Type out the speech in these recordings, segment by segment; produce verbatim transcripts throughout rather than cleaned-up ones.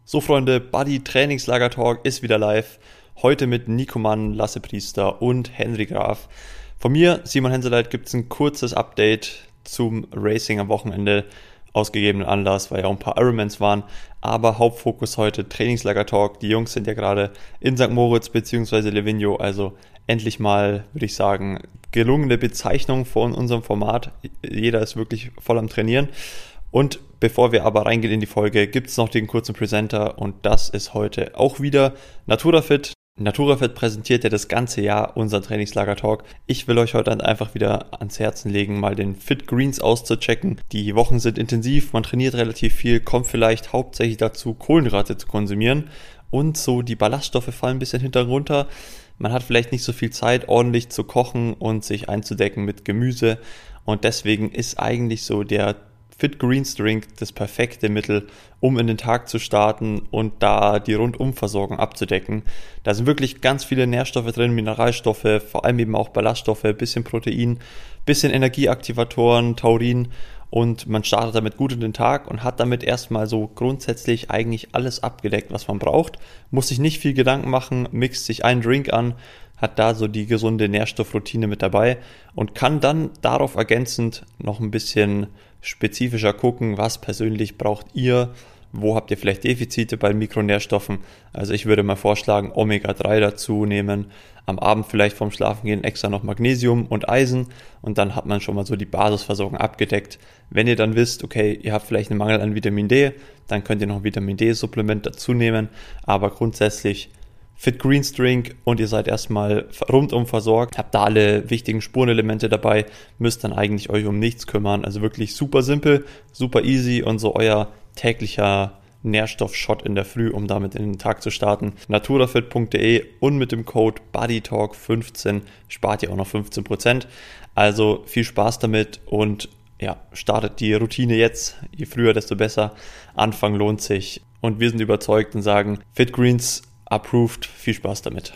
So Freunde, Buddy Trainingslager Talk ist wieder live. Heute mit Nico Mann, Lasse Priester und Henry Graf. Von mir, Simon Henseleit, gibt es ein kurzes Update zum Racing am Wochenende. Aus gegebenen Anlass, weil ja auch ein paar Ironmans waren. Aber Hauptfokus heute Trainingslager Talk. Die Jungs sind ja gerade in Sankt Moritz bzw. Livigno. Also endlich mal, würde ich sagen, gelungene Bezeichnung von unserem Format. Jeder ist wirklich voll am Trainieren. Und bevor wir aber reingehen in die Folge, gibt es noch den kurzen Presenter und das ist heute auch wieder NaturaFit. NaturaFit präsentiert ja das ganze Jahr unseren Trainingslager-Talk. Ich will euch heute einfach wieder ans Herzen legen, mal den Fit Greens auszuchecken. Die Wochen sind intensiv, man trainiert relativ viel, kommt vielleicht hauptsächlich dazu, Kohlenhydrate zu konsumieren und so die Ballaststoffe fallen ein bisschen hinter runter. Man hat vielleicht nicht so viel Zeit, ordentlich zu kochen und sich einzudecken mit Gemüse und deswegen ist eigentlich so der Fit Greens Drink das perfekte Mittel, um in den Tag zu starten und da die Rundumversorgung abzudecken. Da sind wirklich ganz viele Nährstoffe drin, Mineralstoffe, vor allem eben auch Ballaststoffe, bisschen Protein, bisschen Energieaktivatoren, Taurin und man startet damit gut in den Tag und hat damit erstmal so grundsätzlich eigentlich alles abgedeckt, was man braucht. Muss sich nicht viel Gedanken machen, mixt sich einen Drink an, hat da so die gesunde Nährstoffroutine mit dabei und kann dann darauf ergänzend noch ein bisschen spezifischer gucken, was persönlich braucht ihr, wo habt ihr vielleicht Defizite bei Mikronährstoffen. Also ich würde mal vorschlagen, Omega drei dazu nehmen, am Abend vielleicht vorm Schlafengehen extra noch Magnesium und Eisen und dann hat man schon mal so die Basisversorgung abgedeckt. Wenn ihr dann wisst, okay, ihr habt vielleicht einen Mangel an Vitamin D, dann könnt ihr noch ein Vitamin D-Supplement dazu nehmen, aber grundsätzlich Fit Greens Drink und ihr seid erstmal rundum versorgt, habt da alle wichtigen Spurenelemente dabei, müsst dann eigentlich euch um nichts kümmern. Also wirklich super simpel, super easy und so euer täglicher Nährstoffshot in der Früh, um damit in den Tag zu starten. naturafit punkt de und mit dem Code BuddyTalk fünfzehn spart ihr auch noch fünfzehn Prozent. Also viel Spaß damit und ja, startet die Routine jetzt. Je früher, desto besser. Anfang lohnt sich und wir sind überzeugt und sagen, Fit Greens approved, viel Spaß damit.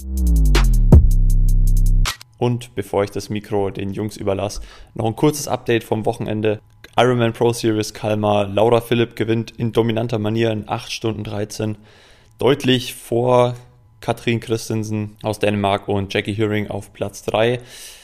Und bevor ich das Mikro den Jungs überlasse, noch ein kurzes Update vom Wochenende. Ironman Pro Series Kalmar, Laura Philipp gewinnt in dominanter Manier in acht Stunden dreizehn. Deutlich vor Katrin Christensen aus Dänemark und Jackie Hüring auf Platz drei.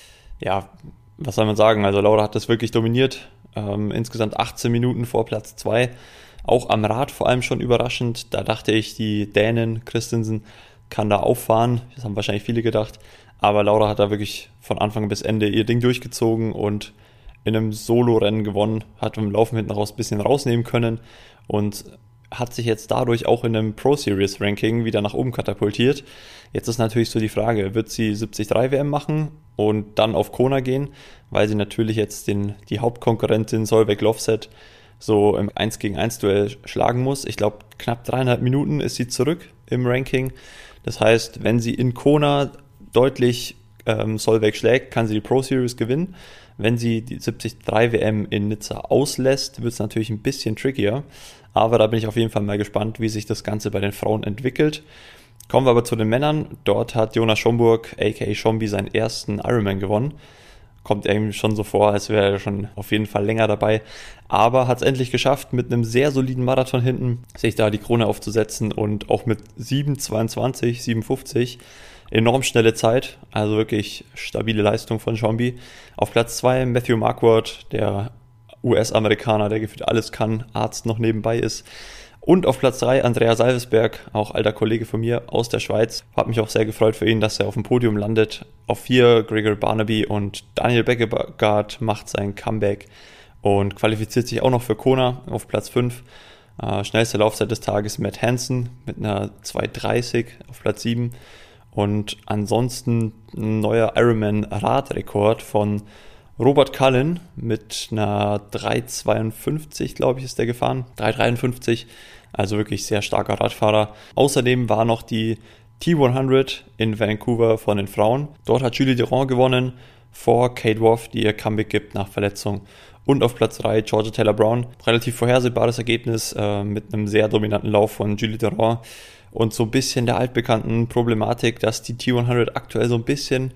Ja, was soll man sagen, also Laura hat das wirklich dominiert. Ähm, insgesamt achtzehn Minuten vor Platz zwei. Auch am Rad vor allem schon überraschend. Da dachte ich, die Dänin Christensen kann da auffahren. Das haben wahrscheinlich viele gedacht. Aber Laura hat da wirklich von Anfang bis Ende ihr Ding durchgezogen und in einem Solo-Rennen gewonnen. Hat im Laufen hinten raus ein bisschen rausnehmen können und hat sich jetzt dadurch auch in einem Pro-Series-Ranking wieder nach oben katapultiert. Jetzt ist natürlich so die Frage, wird sie siebzig drei W M machen und dann auf Kona gehen, weil sie natürlich jetzt den, die Hauptkonkurrentin Solveig Lofset so im eins gegen eins Duell schlagen muss. Ich glaube, knapp dreieinhalb Minuten ist sie zurück im Ranking. Das heißt, wenn sie in Kona deutlich ähm, Solveig schlägt, kann sie die Pro Series gewinnen. Wenn sie die siebzig drei W M in Nizza auslässt, wird es natürlich ein bisschen trickier. Aber da bin ich auf jeden Fall mal gespannt, wie sich das Ganze bei den Frauen entwickelt. Kommen wir aber zu den Männern. Dort hat Jonas Schomburg, aka Schombi, seinen ersten Ironman gewonnen. Kommt irgendwie schon so vor, als wäre er schon auf jeden Fall länger dabei. Aber hat es endlich geschafft, mit einem sehr soliden Marathon hinten sich da die Krone aufzusetzen und auch mit sieben zweiundzwanzig, sieben fünfzig enorm schnelle Zeit. Also wirklich stabile Leistung von Schombi. Auf Platz zwei Matthew Marquardt, der U S-Amerikaner, der gefühlt alles kann, Arzt noch nebenbei ist. Und auf Platz drei Andrea Salvesberg, auch alter Kollege von mir aus der Schweiz. Hat mich auch sehr gefreut für ihn, dass er auf dem Podium landet. Auf vier Gregor Barnaby und Daniel Beckegaard macht sein Comeback und qualifiziert sich auch noch für Kona auf Platz fünf. Äh, schnellste Laufzeit des Tages Matt Hansen mit einer zwei dreißig auf Platz sieben. Und ansonsten ein neuer Ironman-Radrekord von Robert Cullen mit einer drei zweiundfünfzig, glaube ich, ist der gefahren. drei dreiundfünfzig, also wirklich sehr starker Radfahrer. Außerdem war noch die T hundert in Vancouver von den Frauen. Dort hat Julie Durand gewonnen vor Kate Woff, die ihr Comeback gibt nach Verletzung. Und auf Platz drei Georgia Taylor-Brown. Relativ vorhersehbares Ergebnis äh, mit einem sehr dominanten Lauf von Julie Durand. Und so ein bisschen der altbekannten Problematik, dass die T hundert aktuell so ein bisschen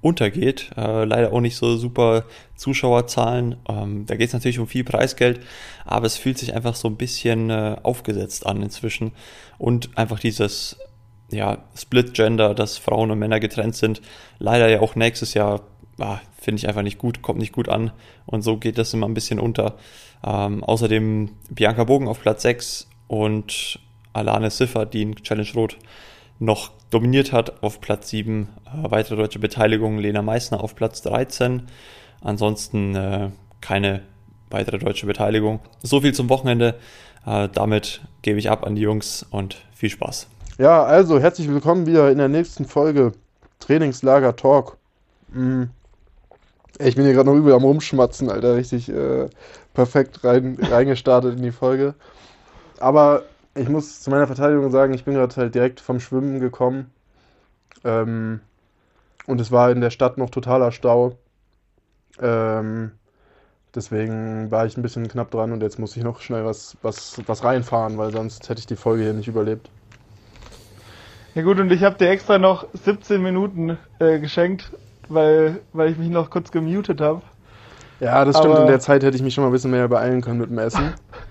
untergeht. Äh, leider auch nicht so super Zuschauerzahlen. Ähm, da geht es natürlich um viel Preisgeld, aber es fühlt sich einfach so ein bisschen äh, aufgesetzt an inzwischen. Und einfach dieses ja, Split-Gender, dass Frauen und Männer getrennt sind, leider ja auch nächstes Jahr, ah, finde ich einfach nicht gut, kommt nicht gut an. Und so geht das immer ein bisschen unter. Ähm, außerdem Bianca Bogen auf Platz sechs und Alane Siffer, die in Challenge Rot noch dominiert hat, auf Platz sieben. Äh, weitere deutsche Beteiligung, Lena Meissner auf Platz dreizehn. Ansonsten äh, keine weitere deutsche Beteiligung. So viel zum Wochenende. Äh, damit gebe ich ab an die Jungs und viel Spaß. Ja, also herzlich willkommen wieder in der nächsten Folge Trainingslager Talk. Mhm. Ich bin hier gerade noch übel am Rumschmatzen, Alter. Richtig äh, perfekt rein, reingestartet in die Folge. Aber ich muss zu meiner Verteidigung sagen, ich bin gerade halt direkt vom Schwimmen gekommen. Ähm, und es war in der Stadt noch totaler Stau. Ähm, deswegen war ich ein bisschen knapp dran und jetzt muss ich noch schnell was, was, was reinfahren, weil sonst hätte ich die Folge hier nicht überlebt. Ja gut, und ich habe dir extra noch siebzehn Minuten äh, geschenkt, weil, weil ich mich noch kurz gemutet habe. Ja, das stimmt. Aber in der Zeit hätte ich mich schon mal ein bisschen mehr beeilen können mit dem Essen.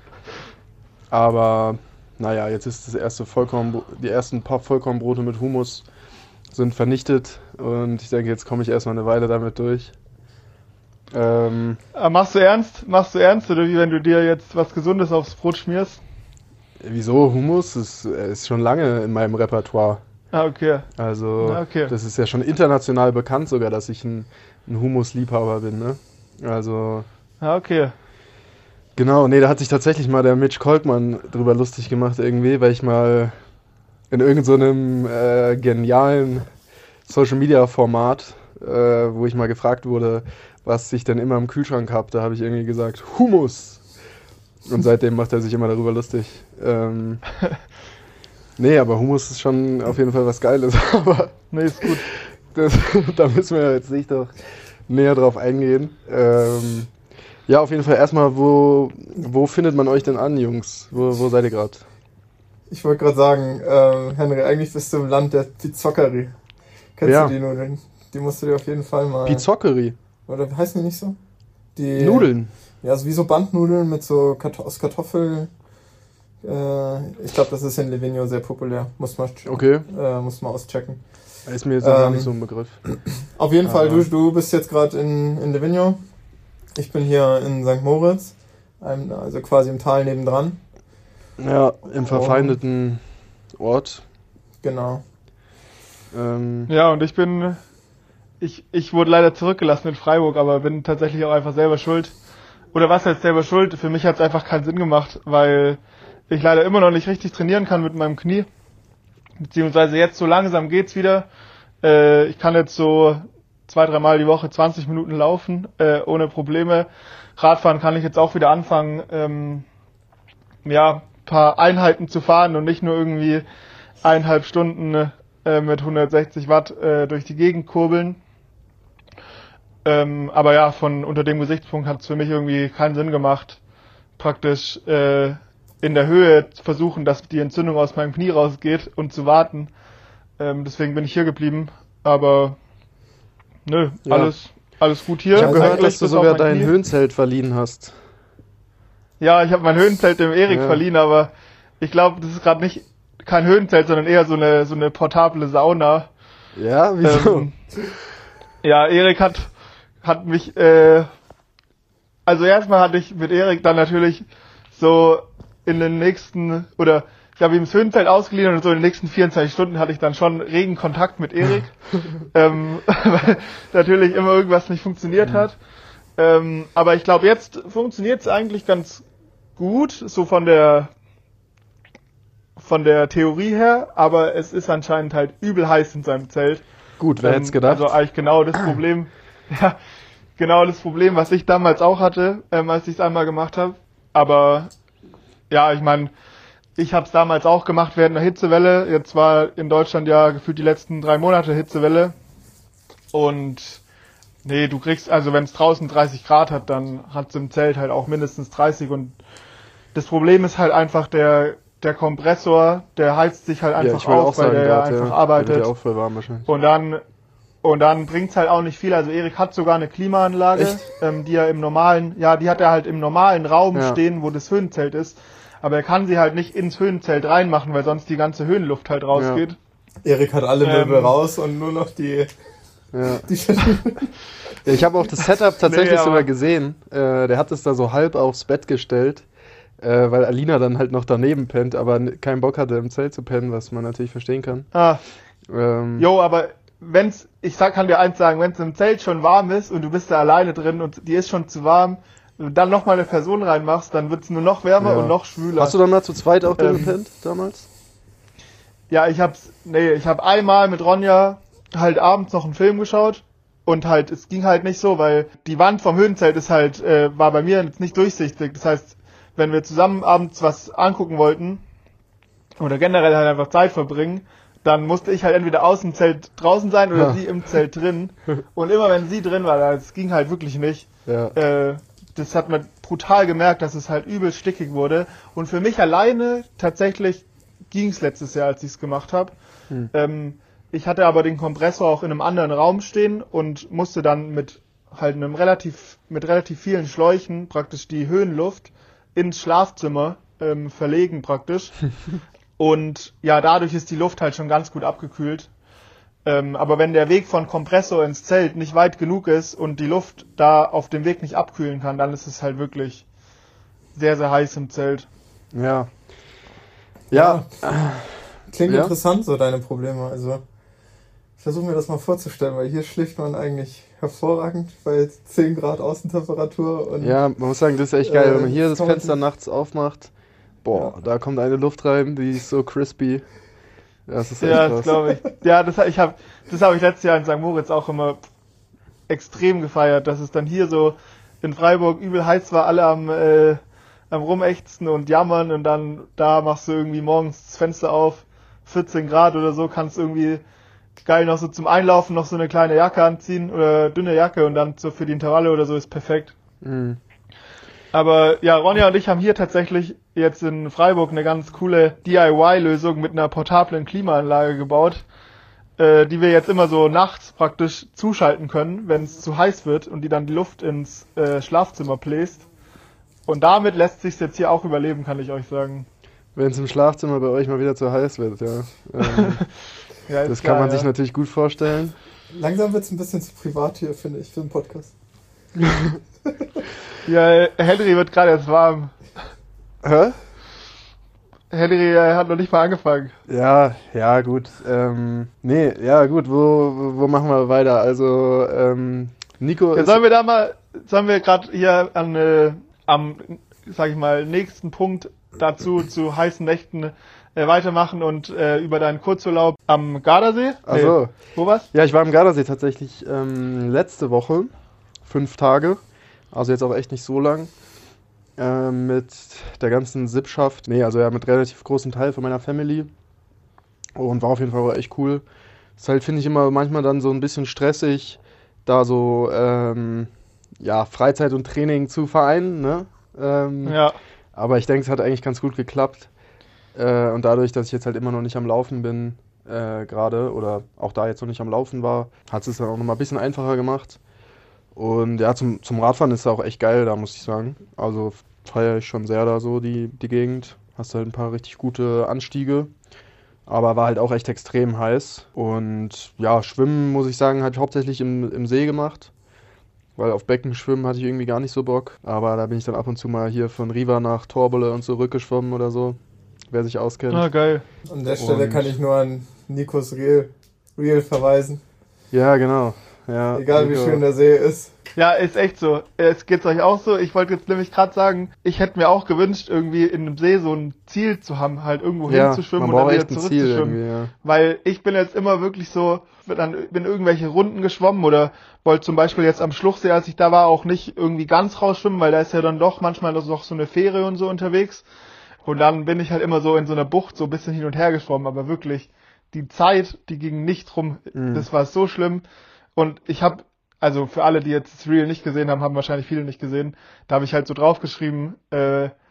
Aber naja, jetzt ist das erste Vollkorn, die ersten paar Vollkornbrote mit Hummus sind vernichtet und ich denke, jetzt komme ich erstmal eine Weile damit durch. Ähm, Aber machst du ernst? Machst du ernst oder wie wenn du dir jetzt was Gesundes aufs Brot schmierst? Wieso? Hummus ist, ist schon lange in meinem Repertoire. Ah, okay. Also, ah, okay. Das ist ja schon international bekannt sogar, dass ich ein, ein Hummus-Liebhaber bin, ne? Also. Ah, okay. Genau, nee, da hat sich tatsächlich mal der Mitch Kolkmann drüber lustig gemacht irgendwie, weil ich mal in irgendeinem so äh, genialen Social-Media-Format, äh, wo ich mal gefragt wurde, was ich denn immer im Kühlschrank habe, da habe ich irgendwie gesagt, Hummus. Und seitdem macht er sich immer darüber lustig. Ähm, nee, aber Hummus ist schon auf jeden Fall was Geiles. Aber nee, ist gut. Das, da müssen wir jetzt nicht doch näher drauf eingehen. Ähm, ja, auf jeden Fall erstmal, wo, wo findet man euch denn an, Jungs? Wo, wo seid ihr gerade? Ich wollte gerade sagen, äh, Henry, eigentlich bist du im Land der Pizzoccheri. Kennst ja. du die Nudeln? Die musst du dir auf jeden Fall mal... Pizzoccheri? Oder heißen die nicht so? Die Nudeln? Ja, also wie so Bandnudeln mit so Kart- aus Kartoffeln. Äh, ich glaube, das ist in Livigno sehr populär. Muss man, okay. äh, muss man auschecken. Ist mir jetzt ähm, gar nicht so ein Begriff. Auf jeden Aber. Fall, du, du bist jetzt gerade in, in Livigno. Ich bin hier in Sankt Moritz, also quasi im Tal nebendran. Ja, im verfeindeten oh. Ort. Genau. Ähm. Ja, und ich bin, ich, ich wurde leider zurückgelassen in Freiburg, aber bin tatsächlich auch einfach selber schuld. Oder was heißt selber schuld? Für mich hat es einfach keinen Sinn gemacht, weil ich leider immer noch nicht richtig trainieren kann mit meinem Knie. Beziehungsweise jetzt so langsam geht's wieder. Äh, ich kann jetzt so zwei, dreimal die Woche zwanzig Minuten laufen, äh, ohne Probleme. Radfahren kann ich jetzt auch wieder anfangen, ähm, ja, paar Einheiten zu fahren und nicht nur irgendwie eineinhalb Stunden äh, mit hundertsechzig Watt äh, durch die Gegend kurbeln. Ähm, aber ja, von unter dem Gesichtspunkt hat es für mich irgendwie keinen Sinn gemacht, praktisch äh, in der Höhe zu versuchen, dass die Entzündung aus meinem Knie rausgeht und zu warten. Ähm, deswegen bin ich hier geblieben. Aber nö, ja. alles alles gut hier. Ich habe gehört, dass du sogar dein Knie. Höhenzelt verliehen hast. Ja, ich habe mein Höhenzelt dem Erik ja. verliehen, aber ich glaube, das ist gerade nicht kein Höhenzelt, sondern eher so eine so eine portable Sauna. Ja, wieso? Ähm, ja, Erik hat hat mich, äh, also erstmal hatte ich mit Erik dann natürlich so in den nächsten, oder ich habe ihm das Höhenzelt ausgeliehen und so in den nächsten vierundzwanzig Stunden hatte ich dann schon regen Kontakt mit Erik, ähm, weil natürlich immer irgendwas nicht funktioniert hat. Ähm, aber ich glaube, jetzt funktioniert es eigentlich ganz gut, so von der von der Theorie her, aber es ist anscheinend halt übel heiß in seinem Zelt. Gut, wer ähm, hätte es gedacht? Also eigentlich genau das Problem, ja, genau das Problem, was ich damals auch hatte, ähm, als ich es einmal gemacht habe. Aber ja, ich meine, ich habe es damals auch gemacht während einer Hitzewelle. Jetzt war in Deutschland ja gefühlt die letzten drei Monate Hitzewelle. Und nee, du kriegst, also wenn es draußen dreißig Grad hat, dann hat es im Zelt halt auch mindestens dreißig. Und das Problem ist halt einfach der der Kompressor, der heizt sich halt einfach ja, auf, weil sagen, der grad, einfach ja. arbeitet. Der wird ja auch voll warm wahrscheinlich. Und dann Und dann bringt's halt auch nicht viel. Also Erik hat sogar eine Klimaanlage, ähm, die er im normalen, ja, die hat er halt im normalen Raum ja. stehen, wo das Höhenzelt ist. Aber er kann sie halt nicht ins Höhenzelt reinmachen, weil sonst die ganze Höhenluft halt rausgeht. Ja. Erik hat alle Möbel ähm, raus und nur noch die... Ja. die ja, ich habe auch das Setup tatsächlich nee, sogar gesehen. Äh, der hat es da so halb aufs Bett gestellt, äh, weil Alina dann halt noch daneben pennt, aber keinen Bock hatte im Zelt zu pennen, was man natürlich verstehen kann. Ah. Ähm, jo, aber wenn's, ich sag, kann dir eins sagen, wenn's im Zelt schon warm ist und du bist da alleine drin und die ist schon zu warm, wenn du dann noch mal eine Person reinmachst, dann wird's nur noch wärmer ja. und noch schwüler. Hast du dann mal zu zweit auch drin ähm, gepennt damals? Ja, ich hab's, nee, ich hab einmal mit Ronja halt abends noch einen Film geschaut und halt, es ging halt nicht so, weil die Wand vom Höhenzelt ist halt, äh, war bei mir jetzt nicht durchsichtig. Das heißt, wenn wir zusammen abends was angucken wollten oder generell halt einfach Zeit verbringen, dann musste ich halt entweder aus dem Zelt draußen sein oder ja. sie im Zelt drin. Und immer wenn sie drin war, das ging halt wirklich nicht. Ja. Äh, das hat man brutal gemerkt, dass es halt übel stickig wurde. Und für mich alleine tatsächlich ging's letztes Jahr, als ich's gemacht habe. Hm. Ähm, Ich hatte aber den Kompressor auch in einem anderen Raum stehen und musste dann mit halt einem relativ mit relativ vielen Schläuchen praktisch die Höhenluft ins Schlafzimmer ähm, verlegen praktisch. Und ja, dadurch ist die Luft halt schon ganz gut abgekühlt. Ähm, aber wenn der Weg von Kompressor ins Zelt nicht weit genug ist und die Luft da auf dem Weg nicht abkühlen kann, dann ist es halt wirklich sehr, sehr heiß im Zelt. Ja. Ja. ja. Klingt ja. interessant, so deine Probleme. Also ich versuche mir das mal vorzustellen, weil hier schläft man eigentlich hervorragend bei zehn Grad Außentemperatur. Und, ja, man muss sagen, das ist echt geil, äh, wenn man hier das Fenster nachts aufmacht. Boah, ja. da kommt eine Luft rein, die ist so crispy. Das ist echt ja, krass. das glaube ich. Ja, das, ich hab, das habe ich letztes Jahr in Sankt Moritz auch immer extrem gefeiert, dass es dann hier so in Freiburg übel heiß war, alle am, äh, am Rumächzen und jammern und dann da machst du irgendwie morgens das Fenster auf, vierzehn Grad oder so, kannst irgendwie geil noch so zum Einlaufen noch so eine kleine Jacke anziehen oder dünne Jacke und dann so für die Intervalle oder so ist perfekt. Mhm. Aber ja, Ronja und ich haben hier tatsächlich jetzt in Freiburg eine ganz coole D I Y-Lösung mit einer portablen Klimaanlage gebaut, äh, die wir jetzt immer so nachts praktisch zuschalten können, wenn es zu heiß wird und die dann die Luft ins äh, Schlafzimmer bläst. Und damit lässt sich's jetzt hier auch überleben, kann ich euch sagen. Wenn es im Schlafzimmer bei euch mal wieder zu heiß wird, ja. Ähm, ja das klar, kann man ja. sich natürlich gut vorstellen. Langsam wird es ein bisschen zu privat hier, finde ich, für einen Podcast. Ja, Henry wird gerade jetzt warm. Hä? Henry hat noch nicht mal angefangen. Ja, ja, gut. Ähm, nee, ja, gut, wo, wo machen wir weiter? Also, ähm, Nico ja, ist... Sollen wir da mal, sollen wir gerade hier an, äh, am, sag ich mal, nächsten Punkt dazu, zu heißen Nächten äh, weitermachen und äh, über deinen Kurzurlaub am Gardasee? Ach so. Nee, wo war's? Ja, ich war am Gardasee tatsächlich ähm, letzte Woche, fünf Tage, also jetzt auch echt nicht so lang, äh, mit der ganzen Sippschaft, nee, also ja mit relativ großem Teil von meiner Family und war auf jeden Fall echt cool. Ist halt, finde ich, immer manchmal dann so ein bisschen stressig, da so, ähm, ja, Freizeit und Training zu vereinen, ne? Ähm, ja. Aber ich denke, es hat eigentlich ganz gut geklappt. Äh, und dadurch, dass ich jetzt halt immer noch nicht am Laufen bin, äh, gerade, oder auch da jetzt noch nicht am Laufen war, hat es dann auch nochmal ein bisschen einfacher gemacht. Und ja, zum, zum Radfahren ist es auch echt geil, da muss ich sagen. Also feiere ich schon sehr da so die, die Gegend. Hast halt ein paar richtig gute Anstiege. Aber war halt auch echt extrem heiß. Und ja, Schwimmen, muss ich sagen, habe ich hauptsächlich im, im See gemacht. Weil auf Becken schwimmen hatte ich irgendwie gar nicht so Bock. Aber da bin ich dann ab und zu mal hier von Riva nach Torbole und zurück geschwommen oder so. Wer sich auskennt. Ah, geil. An der Stelle und kann ich nur an Nikos Reel, Reel verweisen. Ja, genau. Ja, egal Nico. Wie schön der See ist. Ja, ist echt so. Es geht's euch auch so. Ich wollte jetzt nämlich gerade sagen, ich hätte mir auch gewünscht, irgendwie in einem See so ein Ziel zu haben, halt irgendwo ja, hinzuschwimmen und dann wieder zurückzuschwimmen. Ja. Weil ich bin jetzt immer wirklich so, dann bin irgendwelche Runden geschwommen oder wollte zum Beispiel jetzt am Schluchsee, als ich da war, auch nicht irgendwie ganz rausschwimmen, weil da ist ja dann doch manchmal noch so eine Fähre und so unterwegs. Und dann bin ich halt immer so in so einer Bucht so ein bisschen hin und her geschwommen, aber wirklich, die Zeit, die ging nicht rum. Mhm. Das war so schlimm. Und ich habe, also für alle, die jetzt das Reel nicht gesehen haben, haben wahrscheinlich viele nicht gesehen, da habe ich halt so draufgeschrieben, äh,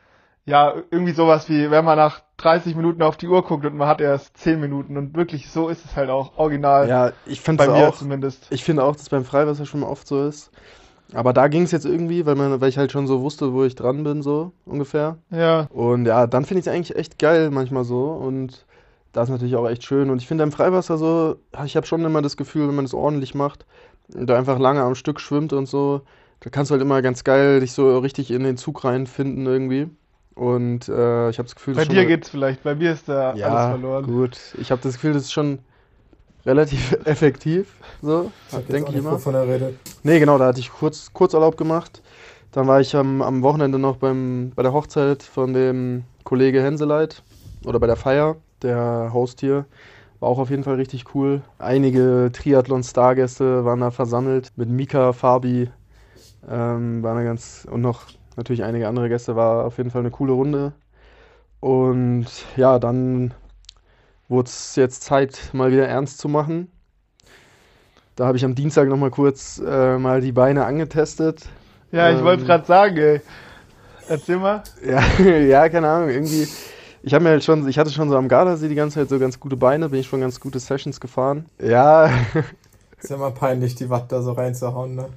ja, irgendwie sowas wie, wenn man nach dreißig Minuten auf die Uhr guckt und man hat erst zehn Minuten und wirklich so ist es halt auch original. Ja, ich finde bei mir auch, zumindest. Ich finde auch, dass beim Freiwasser schon mal oft so ist. Aber da ging es jetzt irgendwie, weil, man, weil ich halt schon so wusste, wo ich dran bin, so ungefähr. Ja. Und ja, dann finde ich es eigentlich echt geil manchmal so. Und das ist natürlich auch echt schön. Und ich finde im Freiwasser so, ich habe schon immer das Gefühl, wenn man das ordentlich macht und da einfach lange am Stück schwimmt und so, da kannst du halt immer ganz geil dich so richtig in den Zug reinfinden irgendwie. Und äh, ich habe das Gefühl, Bei das dir schon, geht's vielleicht, bei mir ist da ja, alles verloren. gut. Ich habe das Gefühl, das ist schon relativ effektiv, so, Ich denke ich immer. Wovon er redet. Nee, genau, da hatte ich kurz Kurzurlaub gemacht. Dann war ich am, am Wochenende noch beim, bei der Hochzeit von dem Kollege Henseleit oder bei der Feier, der Host hier. War auch auf jeden Fall richtig cool. Einige Triathlon-Stargäste waren da versammelt mit Mika, Fabi, ähm, waren da ganz, und noch natürlich einige andere Gäste, war auf jeden Fall eine coole Runde. Und ja, dann wurde es jetzt Zeit, mal wieder ernst zu machen. Da habe ich am Dienstag nochmal kurz äh, mal die Beine angetestet. Ja, ich ähm, wollte es gerade sagen, ey. Erzähl mal. Ja, ja, keine Ahnung, irgendwie. Ich habe mir halt schon, ich hatte schon so am Gardasee die ganze Zeit so ganz gute Beine, bin ich schon ganz gute Sessions gefahren. Ja. Ist ja mal peinlich, die Watt da so reinzuhauen, ne?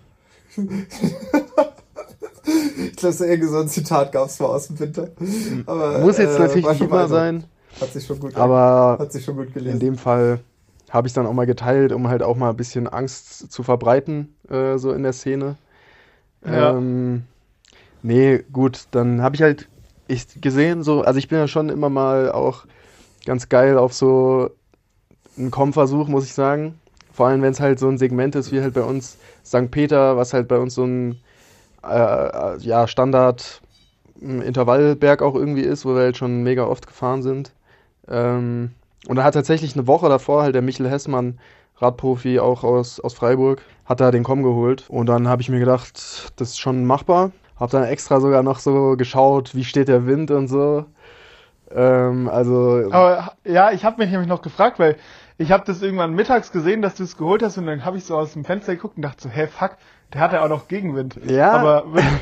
Ich glaube, so irgendwie so ein Zitat gab es mal aus dem Winter. Aber, muss jetzt äh, natürlich war nicht schon immer mal so. sein. Hat sich schon gut, Aber hat sich schon gut gelesen. in dem Fall habe ich es dann auch mal geteilt, um halt auch mal ein bisschen Angst zu verbreiten, äh, so in der Szene. Ja. Ähm, nee, gut, dann habe ich halt ich gesehen, so, also ich bin ja schon immer mal auch ganz geil auf so einen Komm-Versuch, muss ich sagen. Vor allem, wenn es halt so ein Segment ist, wie halt bei uns Sankt Peter, was halt bei uns so ein äh, ja, Standard Intervallberg auch irgendwie ist, wo wir halt schon mega oft gefahren sind. Ähm, und da hat tatsächlich eine Woche davor halt der Michel Hessmann, Radprofi auch aus, aus Freiburg, hat da den Komm geholt. Und dann habe ich mir gedacht, das ist schon machbar. Hab dann extra sogar noch so geschaut, wie steht der Wind und so. Ähm, also. Aber ja, ich habe mich nämlich noch gefragt, weil ich habe das irgendwann mittags gesehen, dass du es geholt hast und dann habe ich so aus dem Fenster geguckt und dachte so, hä, fuck, der hatte auch noch Gegenwind. Ja. Aber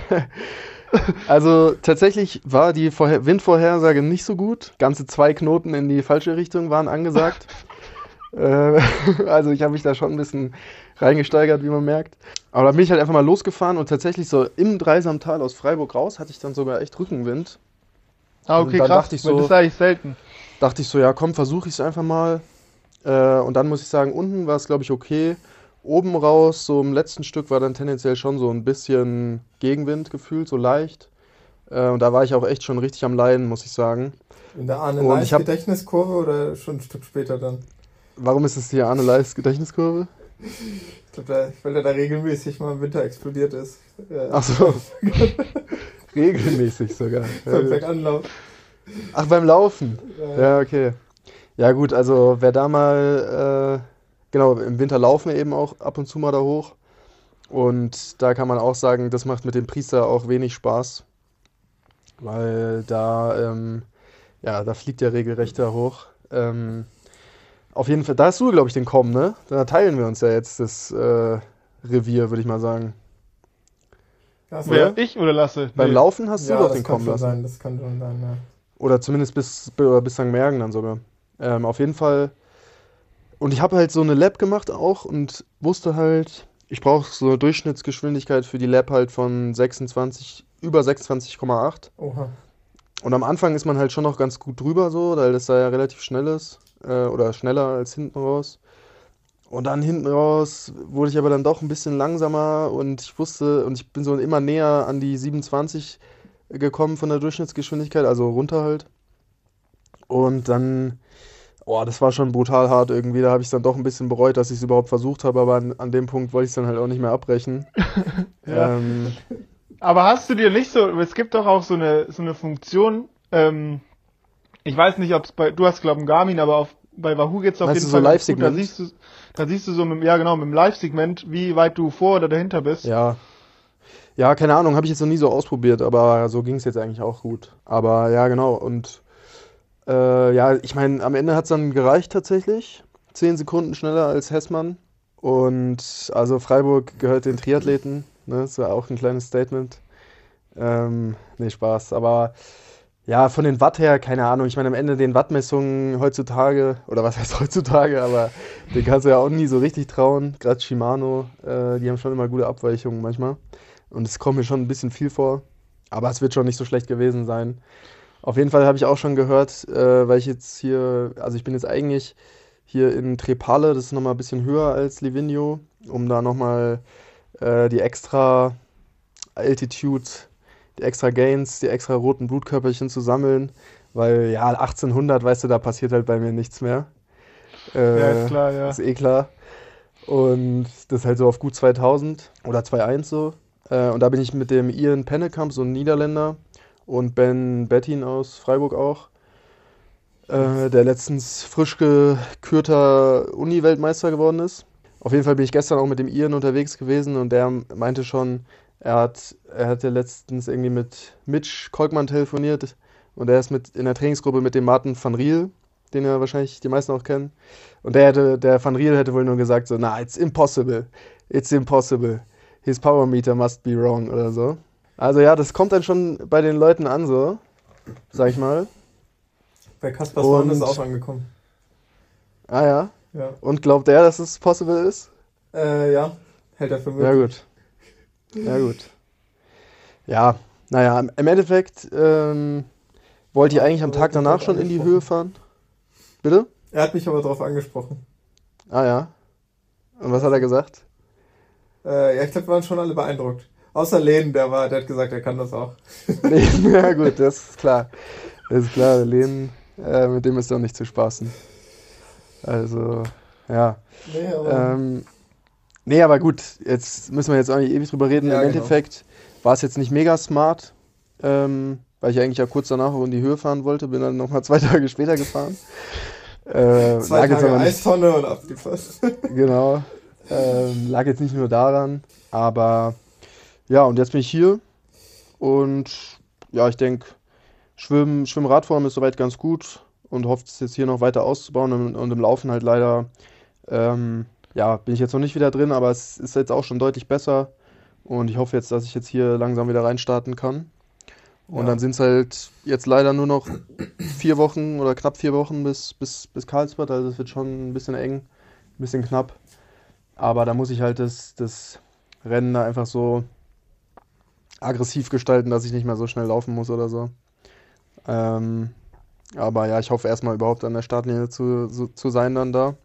also tatsächlich war die Vorher- Windvorhersage nicht so gut. Ganze zwei Knoten in die falsche Richtung waren angesagt. äh, also ich habe mich da schon ein bisschen reingesteigert, wie man merkt. Aber da bin ich halt einfach mal losgefahren und tatsächlich so im Dreisamtal aus Freiburg raus hatte ich dann sogar echt Rückenwind. ah, okay, Und dann krass, dachte ich weil so- das ist eigentlich selten. Dachte ich so, ja komm, versuche ich es einfach mal. Äh, und dann muss ich sagen, unten war es glaube ich okay. Oben raus, so im letzten Stück war dann tendenziell schon so ein bisschen Gegenwind gefühlt, so leicht. Äh, und da war ich auch echt schon richtig am Leiden, muss ich sagen. In der Arne Und Leis ich hab- Gedächtniskurve oder schon ein Stück später dann? Warum ist es hier Arne Leis Gedächtniskurve? Ich glaube, weil der da regelmäßig mal im Winter explodiert ist. Ja. Ach so. Regelmäßig sogar. Beim Berganlauf. Ach, beim Laufen. Ja. Ja, okay. Ja gut, also wer da mal, äh, genau, im Winter laufen wir eben auch ab und zu mal da hoch. Und da kann man auch sagen, das macht mit dem Priester auch wenig Spaß. Weil da, ähm, ja, da fliegt der regelrecht da hoch. Ähm, auf jeden Fall, da hast du, glaube ich, den Komm, ne? Da teilen wir uns ja jetzt das äh, Revier, würde ich mal sagen. Ja, Wer, ich oder Lasse? Beim Nee. Laufen hast du ja, doch das den kann Komm schon lassen. sein, das kann schon sein, ja. Oder zumindest bis, bis Sankt Mergen dann sogar. Ähm, auf jeden Fall. Und ich habe halt so eine Lap gemacht auch und wusste halt, ich brauche so eine Durchschnittsgeschwindigkeit für die Lap halt von sechsundzwanzig, über sechsundzwanzig Komma acht. Oha. Und am Anfang ist man halt schon noch ganz gut drüber so, weil das da ja relativ schnell ist. Äh, oder schneller als hinten raus. Und dann hinten raus wurde ich aber dann doch ein bisschen langsamer und ich wusste, und ich bin so immer näher an die siebenundzwanzig gekommen von der Durchschnittsgeschwindigkeit, also runter halt. Und dann, oh, das war schon brutal hart irgendwie. Da habe ich es dann doch ein bisschen bereut, dass ich es überhaupt versucht habe, aber an, an dem Punkt wollte ich es dann halt auch nicht mehr abbrechen. Ja. ähm, Aber hast du dir nicht so, es gibt doch auch so eine, so eine Funktion, ähm, ich weiß nicht, ob es bei, du hast glaube ich einen Garmin, aber auf, bei Wahoo geht's auf Meinst jeden du so Fall ganz gut. Da Live-Segment? siehst du, da siehst du so mit, ja genau, mit dem Live-Segment, wie weit du vor oder dahinter bist. ja. Ja, keine Ahnung, habe ich jetzt noch nie so ausprobiert, aber so ging es jetzt eigentlich auch gut. Aber ja, genau. Und äh, ja, ich meine, am Ende hat es dann gereicht tatsächlich. Zehn Sekunden schneller als Hessmann. Und also Freiburg gehört den Triathleten. Ne? Das ist ja auch ein kleines Statement. Ähm, nee, Spaß. Aber Ja, von den Watt her, keine Ahnung. Ich meine, am Ende den Wattmessungen heutzutage, oder was heißt heutzutage, aber den kannst du ja auch nie so richtig trauen. Gerade Shimano, äh, die haben schon immer gute Abweichungen manchmal. Und es kommt mir schon ein bisschen viel vor. Aber es wird schon nicht so schlecht gewesen sein. Auf jeden Fall habe ich auch schon gehört, äh, weil ich jetzt hier, also ich bin jetzt eigentlich hier in Trepale, das ist nochmal ein bisschen höher als Livigno, um da nochmal äh, die extra Altitude, die extra Gains, die extra roten Blutkörperchen zu sammeln, weil ja, achtzehnhundert, weißt du, da passiert halt bei mir nichts mehr. Äh, Ja, ist klar, ja. Ist eh klar. Und das ist halt so auf gut zweitausend oder zwei Komma eins so. Äh, und da bin ich mit dem Ian Pennekamp, so ein Niederländer, und Ben Bettin aus Freiburg auch, äh, der letztens frisch gekürter Uni-Weltmeister geworden ist. Auf jeden Fall bin ich gestern auch mit dem Ian unterwegs gewesen und der meinte schon, er hat, er hatte letztens irgendwie mit Mitch Kolkmann telefoniert und er ist mit in der Trainingsgruppe mit dem Martin van Riel, den ja wahrscheinlich die meisten auch kennen. Und der hätte, der Van Riel hätte wohl nur gesagt so, na, it's impossible, it's impossible, his power meter must be wrong oder so. Also ja, das kommt dann schon bei den Leuten an so, sag ich mal. Bei Kaspar Swan ist auch angekommen. Ah ja? Ja. Und glaubt er, dass es possible ist? Äh, ja, hält er für möglich. Ja gut. Ja gut. Ja, naja, im Endeffekt ähm, wollte ich eigentlich am Tag danach schon in die Höhe fahren. Bitte? Er hat mich aber darauf angesprochen. Ah ja. Und was hat er gesagt? Äh, ja, ich glaube, wir waren schon alle beeindruckt. Außer Lehn, der war, der hat gesagt, er kann das auch. Lehn, ja gut, das ist klar. Das ist klar, Lehn, äh, mit dem ist doch nicht zu spaßen. Also, ja. Nee, aber, ähm, nee, aber gut, jetzt müssen wir jetzt auch nicht ewig drüber reden. Ja, Im genau. Endeffekt war es jetzt nicht mega smart, ähm, weil ich eigentlich ja kurz danach auch in die Höhe fahren wollte, bin dann nochmal zwei Tage später gefahren. Äh, zwei lag jetzt Tage aber nicht, Eistonne und ab die Post. genau. Ähm, lag jetzt nicht nur daran, aber ja, und jetzt bin ich hier und ja, ich denke, Schwimmen, Schwimmradform ist soweit ganz gut und hoffe es jetzt hier noch weiter auszubauen und, und im Laufen halt leider, ähm, ja, bin ich jetzt noch nicht wieder drin, aber es ist jetzt auch schon deutlich besser und ich hoffe jetzt, dass ich jetzt hier langsam wieder reinstarten kann. Und Ja. dann sind es halt jetzt leider nur noch vier Wochen oder knapp vier Wochen bis, bis, bis Karlsbad, also es wird schon ein bisschen eng, ein bisschen knapp. Aber da muss ich halt das, das Rennen da einfach so aggressiv gestalten, dass ich nicht mehr so schnell laufen muss oder so. Ähm, aber ja, ich hoffe erstmal überhaupt an der Startlinie zu, so, zu sein dann da.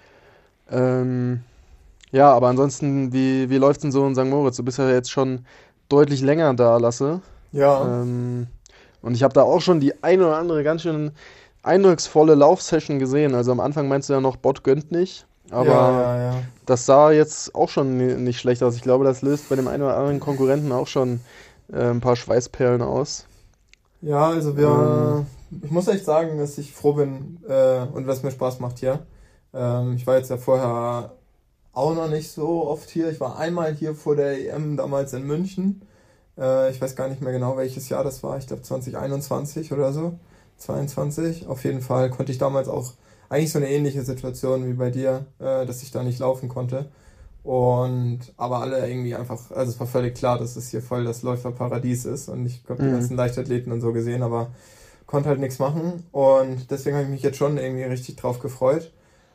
Ähm, ja, aber ansonsten, wie, wie läuft es denn so in Sankt Moritz? Du bist ja jetzt schon deutlich länger da, Lasse. Ja. Ähm, und ich habe da auch schon die ein oder andere ganz schön eindrucksvolle Laufsession gesehen. Also am Anfang meinst du ja noch, Bot gönnt nicht. Aber ja, ja, ja. das sah jetzt auch schon ni- nicht schlecht aus. Ich glaube, das löst bei dem einen oder anderen Konkurrenten auch schon äh, ein paar Schweißperlen aus. Ja, also wir, ich muss echt sagen, dass ich froh bin äh, und was mir Spaß macht hier. Ähm, ich war jetzt ja vorher auch noch nicht so oft hier. Ich war einmal hier vor der E M damals in München. Äh, ich weiß gar nicht mehr genau, welches Jahr das war. Ich glaube zwanzig einundzwanzig oder so, zweiundzwanzig. Auf jeden Fall konnte ich damals auch eigentlich so eine ähnliche Situation wie bei dir, äh, dass ich da nicht laufen konnte. Und aber alle irgendwie einfach, also es war völlig klar, dass es hier voll das Läuferparadies ist und ich habe die Mhm. ganzen Leichtathleten und so gesehen, aber konnte halt nichts machen und deswegen habe ich mich jetzt schon irgendwie richtig drauf gefreut.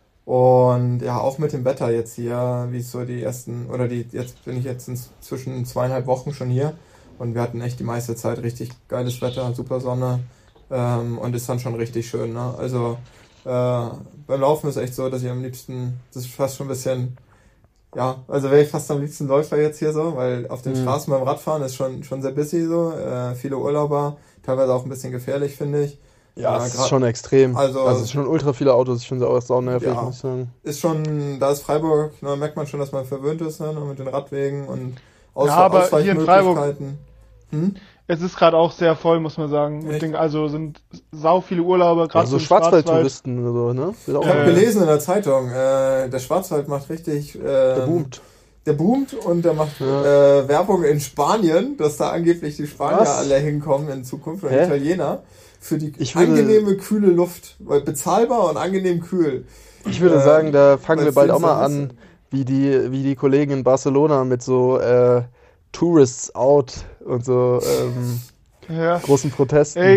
Und ja, auch mit dem Wetter jetzt hier, wie es so die ersten, oder die, jetzt bin ich jetzt inzwischen zweieinhalb Wochen schon hier und wir hatten echt die meiste Zeit richtig geiles Wetter, super Sonne ähm, und ist dann schon richtig schön, ne? Also äh, beim Laufen ist echt so, dass ich am liebsten, das ist fast schon ein bisschen, ja, also wäre ich fast am liebsten Läufer jetzt hier so, weil auf den Mhm. Straßen beim Radfahren ist schon schon sehr busy so, äh, viele Urlauber, teilweise auch ein bisschen gefährlich, finde ich. Ja, Ja, es ist grad- schon extrem. also- Also, es sind schon ultra viele Autos. Ich finde es auch sau nervig, Ja. muss ich sagen. Ist schon, da ist Freiburg, da merkt man schon, dass man verwöhnt ist, ne, mit den Radwegen und Aus Ja, aber hier in Freiburg- Ausweichmöglichkeiten. Hm? Es ist gerade auch sehr voll, muss man sagen. Echt? Ich denke, also sind sau viele Urlauber, gerade Ja, so im Schwarzwald. Schwarzwaldtouristen oder so, ne? Wird auch Ich habe Äh, gelesen in der Zeitung, äh, der Schwarzwald macht richtig, äh, der boomt. Der boomt und der macht Ja. äh, Werbung in Spanien, dass da angeblich die Spanier Was? alle hinkommen in Zukunft und Hä? Italiener für die Ich würde- angenehme, kühle Luft. Weil bezahlbar und angenehm kühl. Ich würde Äh, sagen, da fangen weil wir bald auch Filme mal an, sind- wie die, wie die Kollegen in Barcelona mit so äh, Tourists out und so ähm, Ja. großen Protesten. Ey,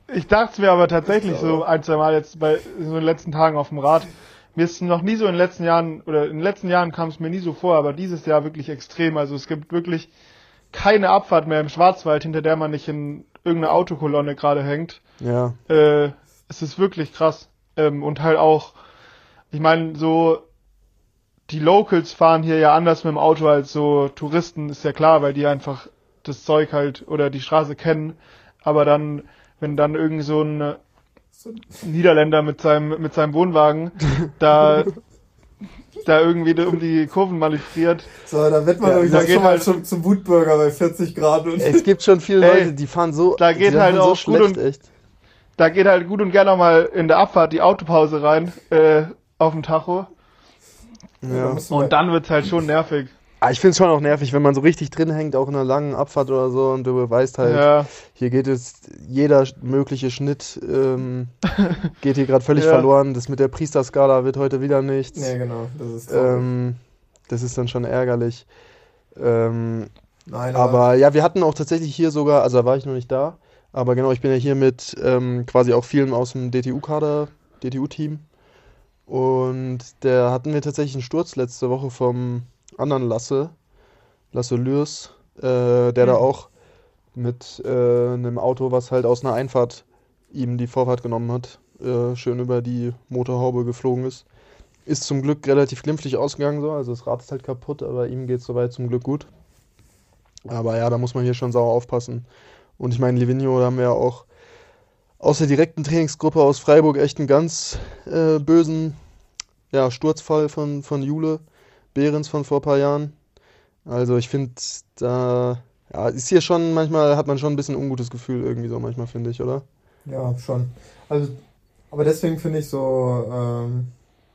ich dachte mir aber tatsächlich so ein, zwei Mal jetzt bei so den letzten Tagen auf dem Rad. Mir ist noch nie so in den letzten Jahren, oder in den letzten Jahren kam es mir nie so vor, aber dieses Jahr wirklich extrem. Also es gibt wirklich keine Abfahrt mehr im Schwarzwald, hinter der man nicht in irgendeiner Autokolonne gerade hängt. Ja. Äh, es ist wirklich krass. Ähm, und halt auch, ich meine, so die Locals fahren hier ja anders mit dem Auto als so Touristen, ist ja klar, weil die einfach das Zeug halt oder die Straße kennen. Aber dann, wenn dann irgend so ein Niederländer mit seinem mit seinem Wohnwagen da da irgendwie um die Kurven manövriert. So, da wird man ja, irgendwie schon halt schon zum Wutbürger bei vierzig Grad. Und es gibt schon viele Leute, die fahren so, da geht halt auch so gut und, echt. Da geht halt gut und gerne auch mal in der Abfahrt die Autopause rein, äh, auf dem Tacho. Ja. Und dann wird's halt schon nervig. Ah, ich find's schon auch nervig, wenn man so richtig drin hängt, auch in einer langen Abfahrt oder so, und du weißt halt, ja. hier geht jetzt jeder mögliche Schnitt, ähm, geht hier gerade völlig ja. verloren. Das mit der Priesterskala wird heute wieder nichts. Nee, genau. Das ist, ähm, das ist dann schon ärgerlich. Ähm, Nein, aber, aber ja, wir hatten auch tatsächlich hier sogar, also da war ich noch nicht da, aber genau, ich bin ja hier mit ähm, quasi auch vielen aus dem D T U-Kader, D T U-Team. Und da hatten wir tatsächlich einen Sturz letzte Woche vom anderen Lasse, Lasse Lürs, äh, der mhm. da auch mit äh, einem Auto, was halt aus einer Einfahrt ihm die Vorfahrt genommen hat, äh, schön über die Motorhaube geflogen ist. Ist zum Glück relativ glimpflich ausgegangen, so, also das Rad ist halt kaputt, aber ihm geht es soweit zum Glück gut. Aber ja, da muss man hier schon sauer aufpassen. Und ich meine, Livigno, da haben wir ja auch aus der direkten Trainingsgruppe aus Freiburg echt einen ganz äh, bösen ja, Sturzfall von, von Jule Behrens von vor ein paar Jahren. Also ich finde, da ja, ist hier schon, manchmal hat man schon ein bisschen ein ungutes Gefühl irgendwie so, manchmal finde ich, oder? Ja, schon. Also, aber deswegen finde ich so, ähm,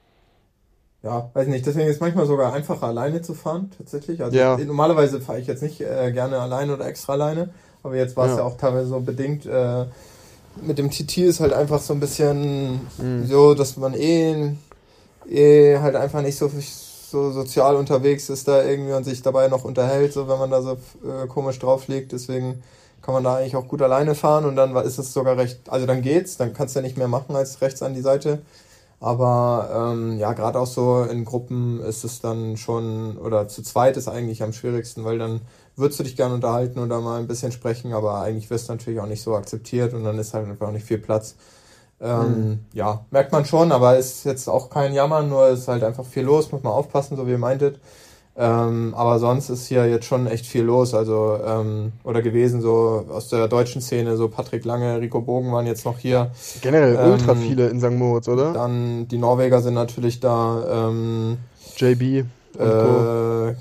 ja, weiß nicht, deswegen ist es manchmal sogar einfacher alleine zu fahren, tatsächlich. Also ja. ich, normalerweise fahre ich jetzt nicht äh, gerne alleine oder extra alleine, aber jetzt war es ja. ja auch teilweise so bedingt, äh, mit dem T T ist halt einfach so ein bisschen mhm. so, dass man eh, eh halt einfach nicht so, so sozial unterwegs ist da irgendwie und sich dabei noch unterhält, so wenn man da so äh, komisch drauf liegt. Deswegen kann man da eigentlich auch gut alleine fahren und dann ist es sogar recht, also dann geht's, dann kannst du ja nicht mehr machen als rechts an die Seite. Aber ähm, ja, gerade auch so in Gruppen ist es dann schon, oder zu zweit ist eigentlich am schwierigsten, weil dann würdest du dich gerne unterhalten oder mal ein bisschen sprechen, aber eigentlich wirst du natürlich auch nicht so akzeptiert und dann ist halt einfach auch nicht viel Platz. Ähm, mhm. Ja, merkt man schon, aber ist jetzt auch kein Jammern, nur ist halt einfach viel los, muss man aufpassen, so wie ihr meintet. Ähm, aber sonst ist hier jetzt schon echt viel los, also ähm, oder gewesen, so aus der deutschen Szene, so Patrick Lange, Rico Bogen waren jetzt noch hier. Generell ähm, ultra viele in Sankt Moritz, oder? Dann die Norweger sind natürlich da. Ähm, J B. Und äh,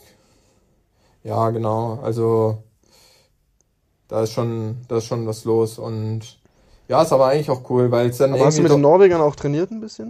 ja, genau, also da ist schon, da ist schon was los und ja, ist aber eigentlich auch cool, weil es dann aber irgendwie... Hast du mit den Norwegern auch trainiert ein bisschen?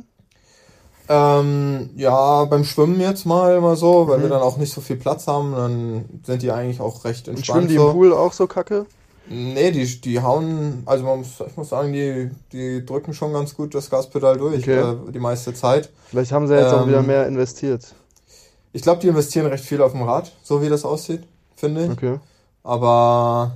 Ähm, ja, beim Schwimmen jetzt mal immer so, weil mhm. wir dann auch nicht so viel Platz haben, dann sind die eigentlich auch recht entspannt. Und schwimmen die so. im Pool auch so kacke? Nee, die, die hauen, also man muss, ich muss sagen, die, die drücken schon ganz gut das Gaspedal durch, okay. äh, die meiste Zeit. Vielleicht haben sie jetzt ähm, auch wieder mehr investiert. Ich glaube, die investieren recht viel auf dem Rad, so wie das aussieht, finde ich. Okay. Aber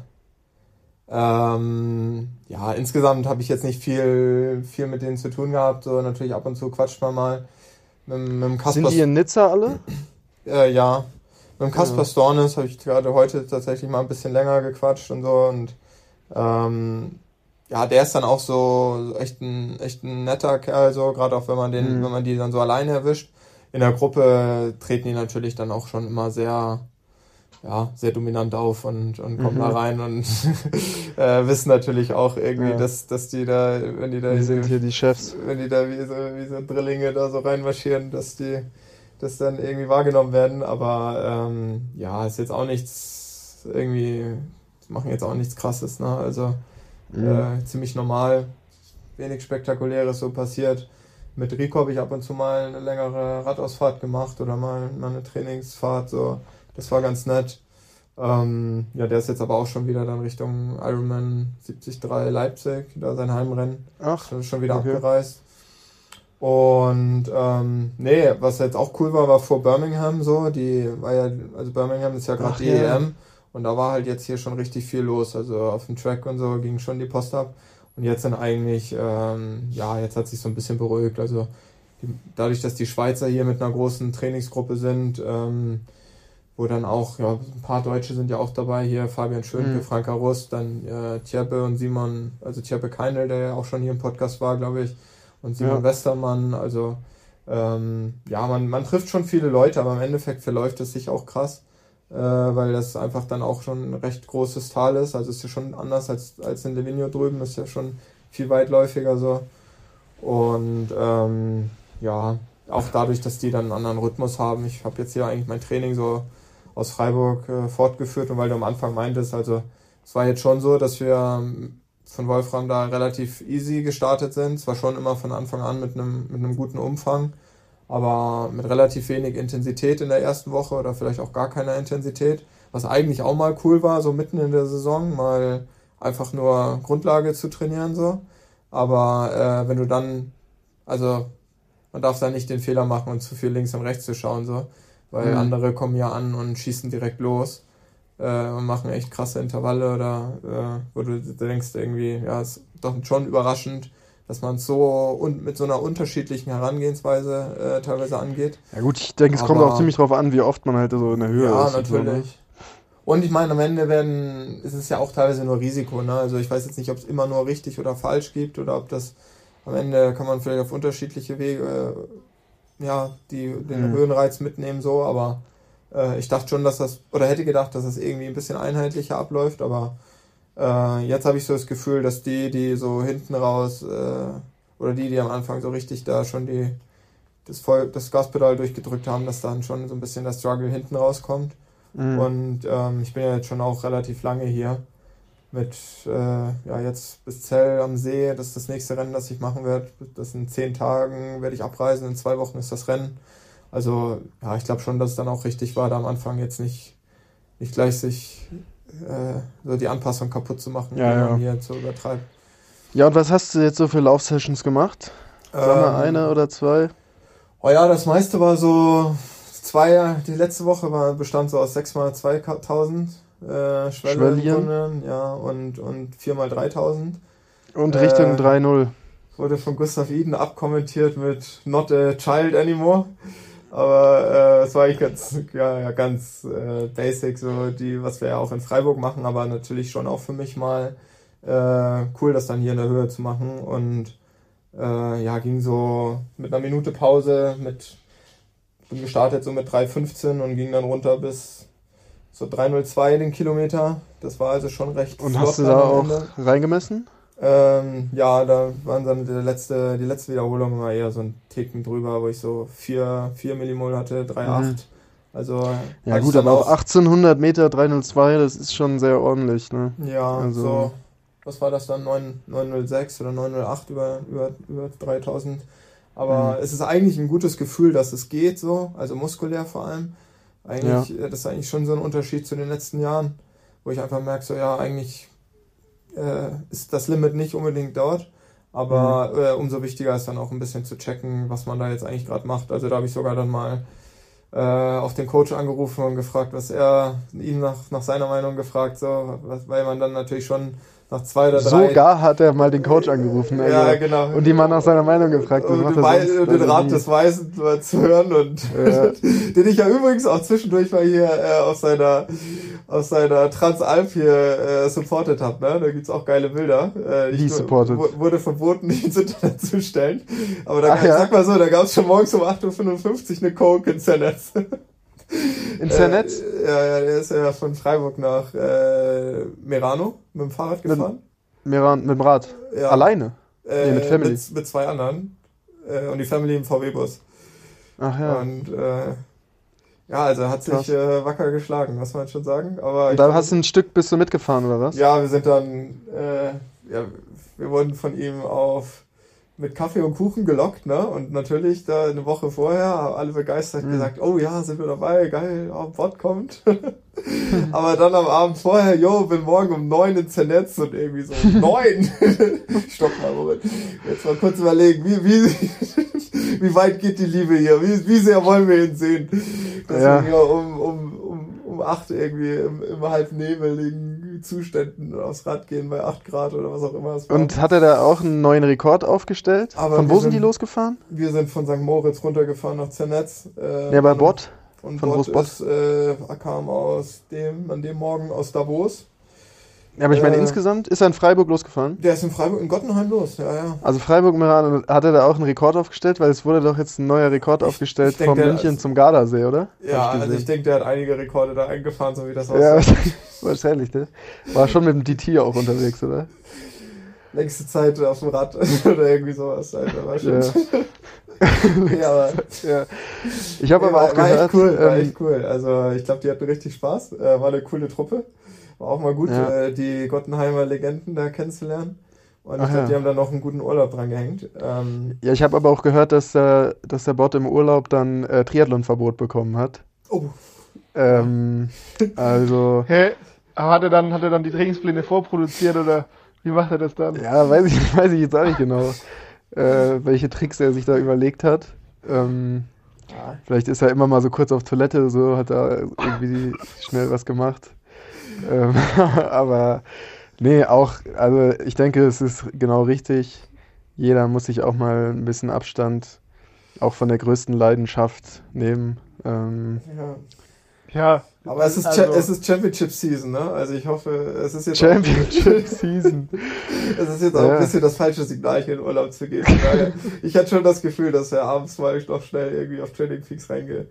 ähm, ja, insgesamt habe ich jetzt nicht viel, viel mit denen zu tun gehabt. So natürlich ab und zu quatscht man mal mit, mit dem Kasper. Sind die in Nizza alle? Äh, ja. Mit dem Kasper ja. Stornes habe ich gerade heute tatsächlich mal ein bisschen länger gequatscht und so. Und ähm, ja, der ist dann auch so echt ein, echt ein netter Kerl, so, gerade auch wenn man den, mhm. wenn man die dann so alleine erwischt. In der Gruppe treten die natürlich dann auch schon immer sehr, ja, sehr dominant auf und, und kommen mhm. da rein und äh, wissen natürlich auch irgendwie, ja. dass, dass die da, wenn die da, wir sind hier die Chefs, wenn die da wie so, wie so Drillinge da so reinmarschieren, dass die, das dann irgendwie wahrgenommen werden, aber ähm, ja, ist jetzt auch nichts irgendwie, machen jetzt auch nichts Krasses, ne, also mhm. äh, ziemlich normal, wenig Spektakuläres so passiert. Mit Rico habe ich ab und zu mal eine längere Radausfahrt gemacht oder mal, mal eine Trainingsfahrt, so. Das war ganz nett. Ähm, ja, der ist jetzt aber auch schon wieder dann Richtung Ironman siebzig Komma drei Leipzig, da sein Heimrennen. Ach, schon, schon wieder okay. abgereist. Und ähm, nee, was jetzt auch cool war, war vor Birmingham so. Die war ja, also Birmingham ist ja gerade die ja. E M und da war halt jetzt hier schon richtig viel los. Also auf dem Track und so ging schon die Post ab. Und jetzt dann eigentlich, ähm, ja, jetzt hat sich so ein bisschen beruhigt. Also die, dadurch, dass die Schweizer hier mit einer großen Trainingsgruppe sind, ähm, wo dann auch, ja, ein paar Deutsche sind ja auch dabei, hier Fabian Schönke, mhm. Franka Rust, dann äh, Tjeppe und Simon, also Tjeppe Keinel, der ja auch schon hier im Podcast war, glaube ich, und Simon ja. Westermann, also ähm, ja, man, man trifft schon viele Leute, aber im Endeffekt verläuft es sich auch krass, äh, weil das einfach dann auch schon ein recht großes Tal ist, also ist ja schon anders als, als in Livigno drüben, ist ja schon viel weitläufiger so und ähm, ja, auch dadurch, dass die dann einen anderen Rhythmus haben. Ich habe jetzt hier eigentlich mein Training so aus Freiburg äh, fortgeführt und weil du am Anfang meintest, also es war jetzt schon so, dass wir von Wolfram da relativ easy gestartet sind, zwar schon immer von Anfang an mit einem mit einem guten Umfang, aber mit relativ wenig Intensität in der ersten Woche oder vielleicht auch gar keiner Intensität, was eigentlich auch mal cool war, so mitten in der Saison mal einfach nur Grundlage zu trainieren so, aber äh, wenn du dann, also man darf da nicht den Fehler machen und zu viel links und rechts zu schauen so, weil mhm. andere kommen ja an und schießen direkt los äh, und machen echt krasse Intervalle oder äh, wo du denkst irgendwie, ja, ist doch schon überraschend, dass man es so und mit so einer unterschiedlichen Herangehensweise äh, teilweise angeht. Ja gut, ich denke, es Aber, kommt auch ziemlich drauf an, wie oft man halt so in der Höhe ja, ist. Ja, natürlich. Und, so, ne? Und ich meine, am Ende werden, ist es ja auch teilweise nur Risiko, ne? Also ich weiß jetzt nicht, ob es immer nur richtig oder falsch gibt oder ob das am Ende kann man vielleicht auf unterschiedliche Wege äh, ja, die, den mhm. Höhenreiz mitnehmen, so, aber äh, ich dachte schon, dass das, oder hätte gedacht, dass das irgendwie ein bisschen einheitlicher abläuft, aber äh, jetzt habe ich so das Gefühl, dass die, die so hinten raus, äh, oder die, die am Anfang so richtig da schon die, das, Voll, das Gaspedal durchgedrückt haben, dass dann schon so ein bisschen der Struggle hinten rauskommt. Mhm. Und ähm, ich bin ja jetzt schon auch relativ lange hier. Mit, äh, ja, jetzt bis Zell am See, das ist das nächste Rennen, das ich machen werde. Das in zehn Tagen werde ich abreisen, in zwei Wochen ist das Rennen. Also, ja, ich glaube schon, dass es dann auch richtig war, da am Anfang jetzt nicht, nicht gleich sich äh, so die Anpassung kaputt zu machen, ja, die ja. man hier zu übertreiben. Ja, und was hast du jetzt so für Laufsessions gemacht? Sag mal, ähm, eine oder zwei? Oh ja, das meiste war so zwei, die letzte Woche war, bestand so aus sechs mal zweitausend. Äh, Schwelle Tunneln, ja, und, und vier mal dreitausend. Und Richtung äh, drei null. Wurde von Gustav Iden abkommentiert mit Not a Child Anymore. Aber äh, es war eigentlich ganz, ja, ja, ganz äh, basic, so die, was wir ja auch in Freiburg machen, aber natürlich schon auch für mich mal äh, cool, das dann hier in der Höhe zu machen. Und äh, ja, ging so mit einer Minute Pause, mit bin gestartet so mit drei fünfzehn und ging dann runter bis so drei null zwei den Kilometer. Das war also schon recht. Und hast du da auch reingemessen? Ähm, ja, da waren dann die letzte, die letzte Wiederholung war eher so ein Ticken drüber, wo ich so vier Millimol hatte, drei Komma acht. Mhm. Also ja gut, aber auf achtzehnhundert Meter drei null zwei, das ist schon sehr ordentlich, ne? Ja, also so, was war das dann, neun null sechs oder neun null acht über, über, über dreitausend. Aber mhm. es ist eigentlich ein gutes Gefühl, dass es geht so, also muskulär vor allem. Eigentlich, ja. Das ist eigentlich schon so ein Unterschied zu den letzten Jahren, wo ich einfach merke, so ja, eigentlich äh, ist das Limit nicht unbedingt dort, aber mhm. äh, umso wichtiger ist dann auch ein bisschen zu checken, was man da jetzt eigentlich gerade macht. Also da habe ich sogar dann mal äh, auf den Coach angerufen und gefragt, was er, ihn nach, nach seiner Meinung gefragt, so, was, weil man dann natürlich schon nach zwei oder drei... Sogar hat er mal den Coach angerufen. Also, ja, genau. Und die mal nach seiner Meinung gefragt. Und den, Wei- den Rat des Weisen zu hören und ja. den ich ja übrigens auch zwischendurch mal hier äh, auf seiner auf seiner Transalp hier äh, supported habe. Ne? Da gibt's auch geile Bilder. Äh, Wie supported? W- wurde verboten, die ins Internet zu stellen. Aber da, Ach, ja? sag mal so, da gab's schon morgens um acht Uhr fünfundfünfzig eine Coke ins Netz. Ins Netz? Äh, ja, ja, der ist ja von Freiburg nach äh, Merano mit dem Fahrrad gefahren. Mit, Meran, mit dem Rad? Ja. Alleine? Äh, nee, mit Family? Mit, mit zwei anderen. Äh, und die Family im V W-Bus. Ach ja. Und äh, ja, also hat sich äh, wacker geschlagen, muss man schon sagen. Aber und da hast du ein Stück, bist du mitgefahren, oder was? Ja, wir sind dann, äh, ja, wir wurden von ihm auf mit Kaffee und Kuchen gelockt, ne? Und natürlich da eine Woche vorher haben alle begeistert mhm. gesagt, oh ja, sind wir dabei, geil, oh, Bot kommt. Aber dann am Abend vorher, yo, bin morgen um neun ins Netz und irgendwie so, neun! Stopp mal, Moment. Jetzt mal kurz überlegen, wie, wie, wie weit geht die Liebe hier? Wie, wie sehr wollen wir ihn sehen? Dass ja. wir hier um, um, um, um acht irgendwie im, im halb nebeligen Zuständen aufs Rad gehen bei acht Grad oder was auch immer es war. Und hat er da auch einen neuen Rekord aufgestellt? Aber von wo sind, sind die losgefahren? Wir sind von Sankt Moritz runtergefahren nach Zernetz. Äh, ja, bei Bott. Und von Bott, wo ist Bott? Ist, äh, kam aus dem, an dem Morgen aus Davos. Ja, aber ich meine, äh, insgesamt ist er in Freiburg losgefahren? Der ist in Freiburg, in Gottenheim los, ja, ja. Also Freiburg hat er da auch einen Rekord aufgestellt, weil es wurde doch jetzt ein neuer Rekord ich, aufgestellt ich denk, von München zum Gardasee, oder? Ja, also ich denke, der hat einige Rekorde da eingefahren, so wie das aussieht. Ja, wahrscheinlich, ne? War schon mit dem D T auch unterwegs, oder? Längste Zeit auf dem Rad oder irgendwie sowas, Alter, war schon. Ja. ja, aber, ja. Ich habe nee, aber war, auch war gehört... Echt cool, war ähm, echt cool. Also ich glaube, die hatten richtig Spaß. Äh, war eine coole Truppe. War auch mal gut, ja. äh, die Gottenheimer Legenden da kennenzulernen. Und Ach ich glaube, ja. die haben da noch einen guten Urlaub dran gehängt. Ähm, ja, ich habe aber auch gehört, dass, äh, dass der Bot im Urlaub dann äh, Triathlon-Verbot bekommen hat. oh. Ähm, also... Hä? Aber hat er dann, hat er dann die Trainingspläne vorproduziert oder wie macht er das dann? Ja, weiß ich, weiß ich jetzt auch nicht genau, äh, welche Tricks er sich da überlegt hat. Ähm, Ja. Vielleicht ist er immer mal so kurz auf Toilette, so hat er irgendwie schnell was gemacht. Ähm, aber nee, auch, also ich denke, es ist genau richtig. Jeder muss sich auch mal ein bisschen Abstand auch von der größten Leidenschaft nehmen. Ähm, Ja. Ja. Aber es ist, Also- Cha- es ist Championship Season, ne? Also ich hoffe, es ist jetzt Championship Season. auch, es ist jetzt auch Ja. ein bisschen das falsche Signal, hier in Urlaub zu gehen. Von daher, ich hatte schon das Gefühl, dass er abends mal noch schnell irgendwie auf Training Peaks reinge,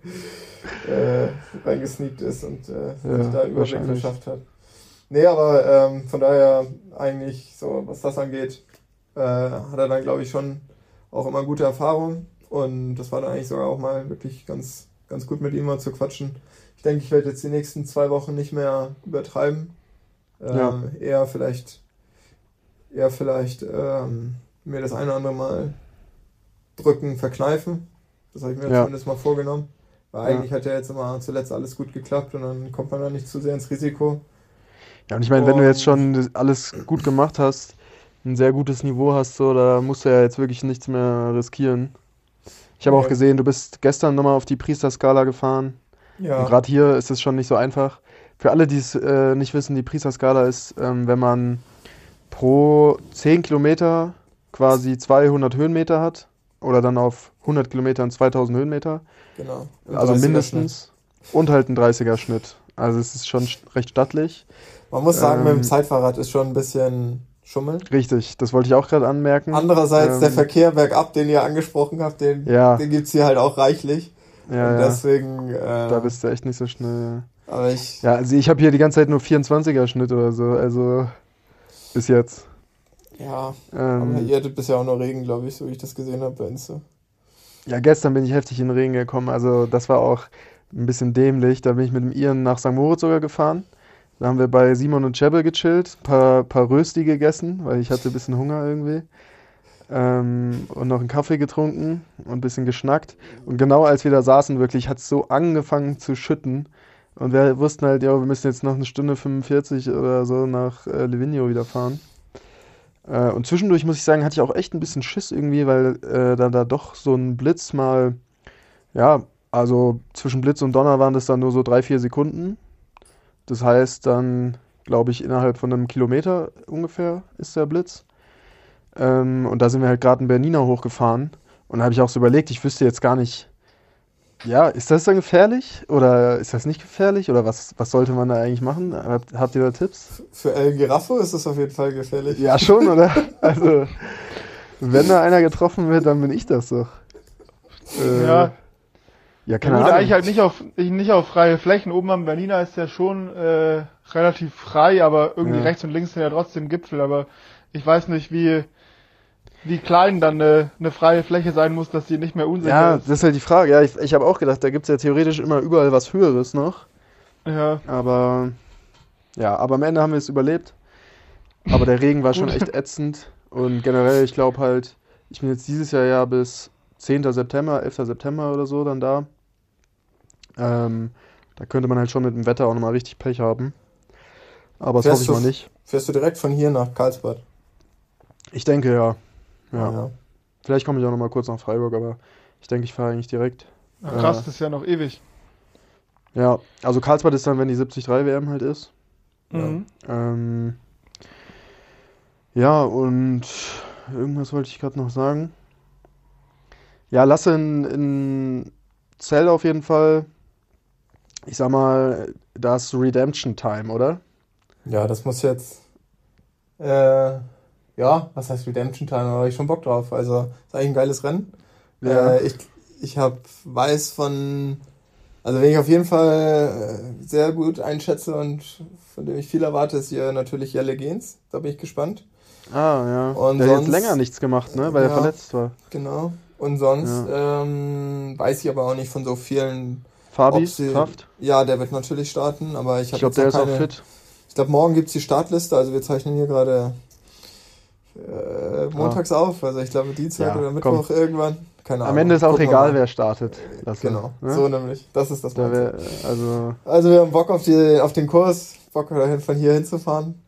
äh, reingesneakt ist und äh, Ja, sich da einen Überblick wahrscheinlich. verschafft hat. Nee, aber ähm, von daher eigentlich so, was das angeht, äh, hat er dann, glaube ich, schon auch immer gute Erfahrungen. Und das war dann eigentlich sogar auch mal wirklich ganz, ganz gut mit ihm mal zu quatschen. Ich denke, ich werde jetzt die nächsten zwei Wochen nicht mehr übertreiben. Äh, Ja. Eher vielleicht, eher vielleicht ähm, mir das eine oder andere Mal drücken, verkneifen. Das habe ich mir Ja. zumindest mal vorgenommen. Weil Ja. eigentlich hat ja jetzt immer zuletzt alles gut geklappt und dann kommt man da nicht zu sehr ins Risiko. Ja, und ich meine, wenn du jetzt Und- schon das alles gut gemacht hast, ein sehr gutes Niveau hast, so, da musst du ja jetzt wirklich nichts mehr riskieren. Ich habe Nee. auch gesehen, du bist gestern nochmal auf die Priesterskala gefahren. Ja, Und gerade hier ist es schon nicht so einfach. Für alle, die es äh, nicht wissen, die Priesterskala ist, ähm, wenn man pro zehn Kilometer quasi zweihundert Höhenmeter hat oder dann auf hundert Kilometern zweitausend Höhenmeter, genau. Im also dreißiger mindestens, und halt ein dreißiger Schnitt. Also es ist schon st- recht stattlich. Schnitt. Man muss sagen, mit ähm, dem Zeitfahrrad ist schon ein bisschen Schummeln. Richtig, das wollte ich auch gerade anmerken. Andererseits, Ähm, der Verkehr bergab, den ihr angesprochen habt, den, Ja. den gibt's hier halt auch reichlich. Ja, und ja, deswegen, äh, da bist du echt nicht so schnell. aber ich, Ja, also ich habe hier die ganze Zeit nur vierundzwanziger Schnitt oder so, also bis jetzt. ja, aber Ähm, ihr hattet bisher auch nur Regen, glaube ich, so wie ich das gesehen habe bei Insta. Ja, gestern bin ich heftig in den Regen gekommen, also das war auch ein bisschen dämlich. Da bin ich mit dem Iren nach Sankt Moritz sogar gefahren. Da haben wir bei Simon und Chebbe gechillt, ein paar, paar Rösti gegessen, weil ich hatte ein bisschen Hunger irgendwie. Ähm, und noch einen Kaffee getrunken und ein bisschen geschnackt. Und genau als wir da saßen, wirklich, hat es so angefangen zu schütten. Und wir wussten halt, ja, wir müssen jetzt noch eine Stunde fünfundvierzig oder so nach äh, Livigno wieder fahren. Äh, und zwischendurch, muss ich sagen, hatte ich auch echt ein bisschen Schiss irgendwie, weil äh, da, da doch so ein Blitz mal, ja, also zwischen Blitz und Donner waren das dann nur so drei, vier Sekunden. Das heißt dann, glaube ich, innerhalb von einem Kilometer ungefähr ist der Blitz. Ähm, und da sind wir halt gerade in Bernina hochgefahren. Und da habe ich auch so überlegt, ich wüsste jetzt gar nicht, ja, ist das dann gefährlich? Oder ist das nicht gefährlich? Oder was, was sollte man da eigentlich machen? Habt, habt ihr da Tipps? Für El Giraffe ist das auf jeden Fall gefährlich. Ja, schon, oder? Also, wenn da einer getroffen wird, dann bin ich das doch. Äh, Ja. Ja, keine Gut, Ahnung. eigentlich halt nicht auf, nicht auf freie Flächen. Oben am Bernina ist ja schon äh, relativ frei, aber irgendwie Ja. rechts und links sind ja trotzdem Gipfel. Aber ich weiß nicht, wie, wie klein dann eine, eine freie Fläche sein muss, dass die nicht mehr unsicher Ja, ist. das ist halt die Frage. Ja, ich, ich habe auch gedacht, da gibt es ja theoretisch immer überall was Höheres noch. Ja, Aber ja, aber am Ende haben wir es überlebt. Aber der Regen war schon Gut. echt ätzend. Und generell, ich glaube halt, ich bin jetzt dieses Jahr ja bis zehnten September, elften September oder so dann da. Ähm, da könnte man halt schon mit dem Wetter auch nochmal richtig Pech haben. Aber das Fährst hoffe ich du- mal nicht. Fährst du direkt von hier nach Karlsbad? Ich denke ja. Ja. Ja. Vielleicht komme ich auch nochmal kurz nach Freiburg, aber ich denke, ich fahre eigentlich direkt. na krass, Äh, das ist ja noch ewig. Ja, also Karlsbad ist dann, wenn die siebzig drei W M halt ist. Mhm. Ähm, ja, und irgendwas wollte ich gerade noch sagen. Ja, Lasse in, in Cell auf jeden Fall. Ich sag mal, da ist Redemption Time, oder? Ja, das muss jetzt. Äh, ja, was heißt Redemption Time? Da habe ich schon Bock drauf. Also, ist eigentlich ein geiles Rennen. Ja. Äh, ich ich hab, weiß von. Also, wen ich auf jeden Fall äh, sehr gut einschätze und von dem ich viel erwarte, ist hier natürlich Jelle Gens. Da bin ich gespannt. Ah, ja. Und der hat sonst, jetzt länger nichts gemacht, ne? Weil ja, er verletzt war. Genau. Und sonst ähm, weiß ich aber auch nicht von so vielen. Fabi, ob sie, Kraft? Ja, der wird natürlich starten, aber ich Ich habe glaube, jetzt der noch ist keine. auch fit. Ich glaube, morgen gibt es die Startliste, also wir zeichnen hier gerade äh, montags auf, also ich glaube Dienstag Ja, oder Mittwoch komm. irgendwann. Keine Ahnung. Am Ende ist auch Gucken wir egal, mal. wer startet. Lasse, Genau, ne? so nämlich. Das ist das Da Mindset. wär, also, Also wir haben Bock auf, die, auf den Kurs, Bock dahin, von hier hinzufahren.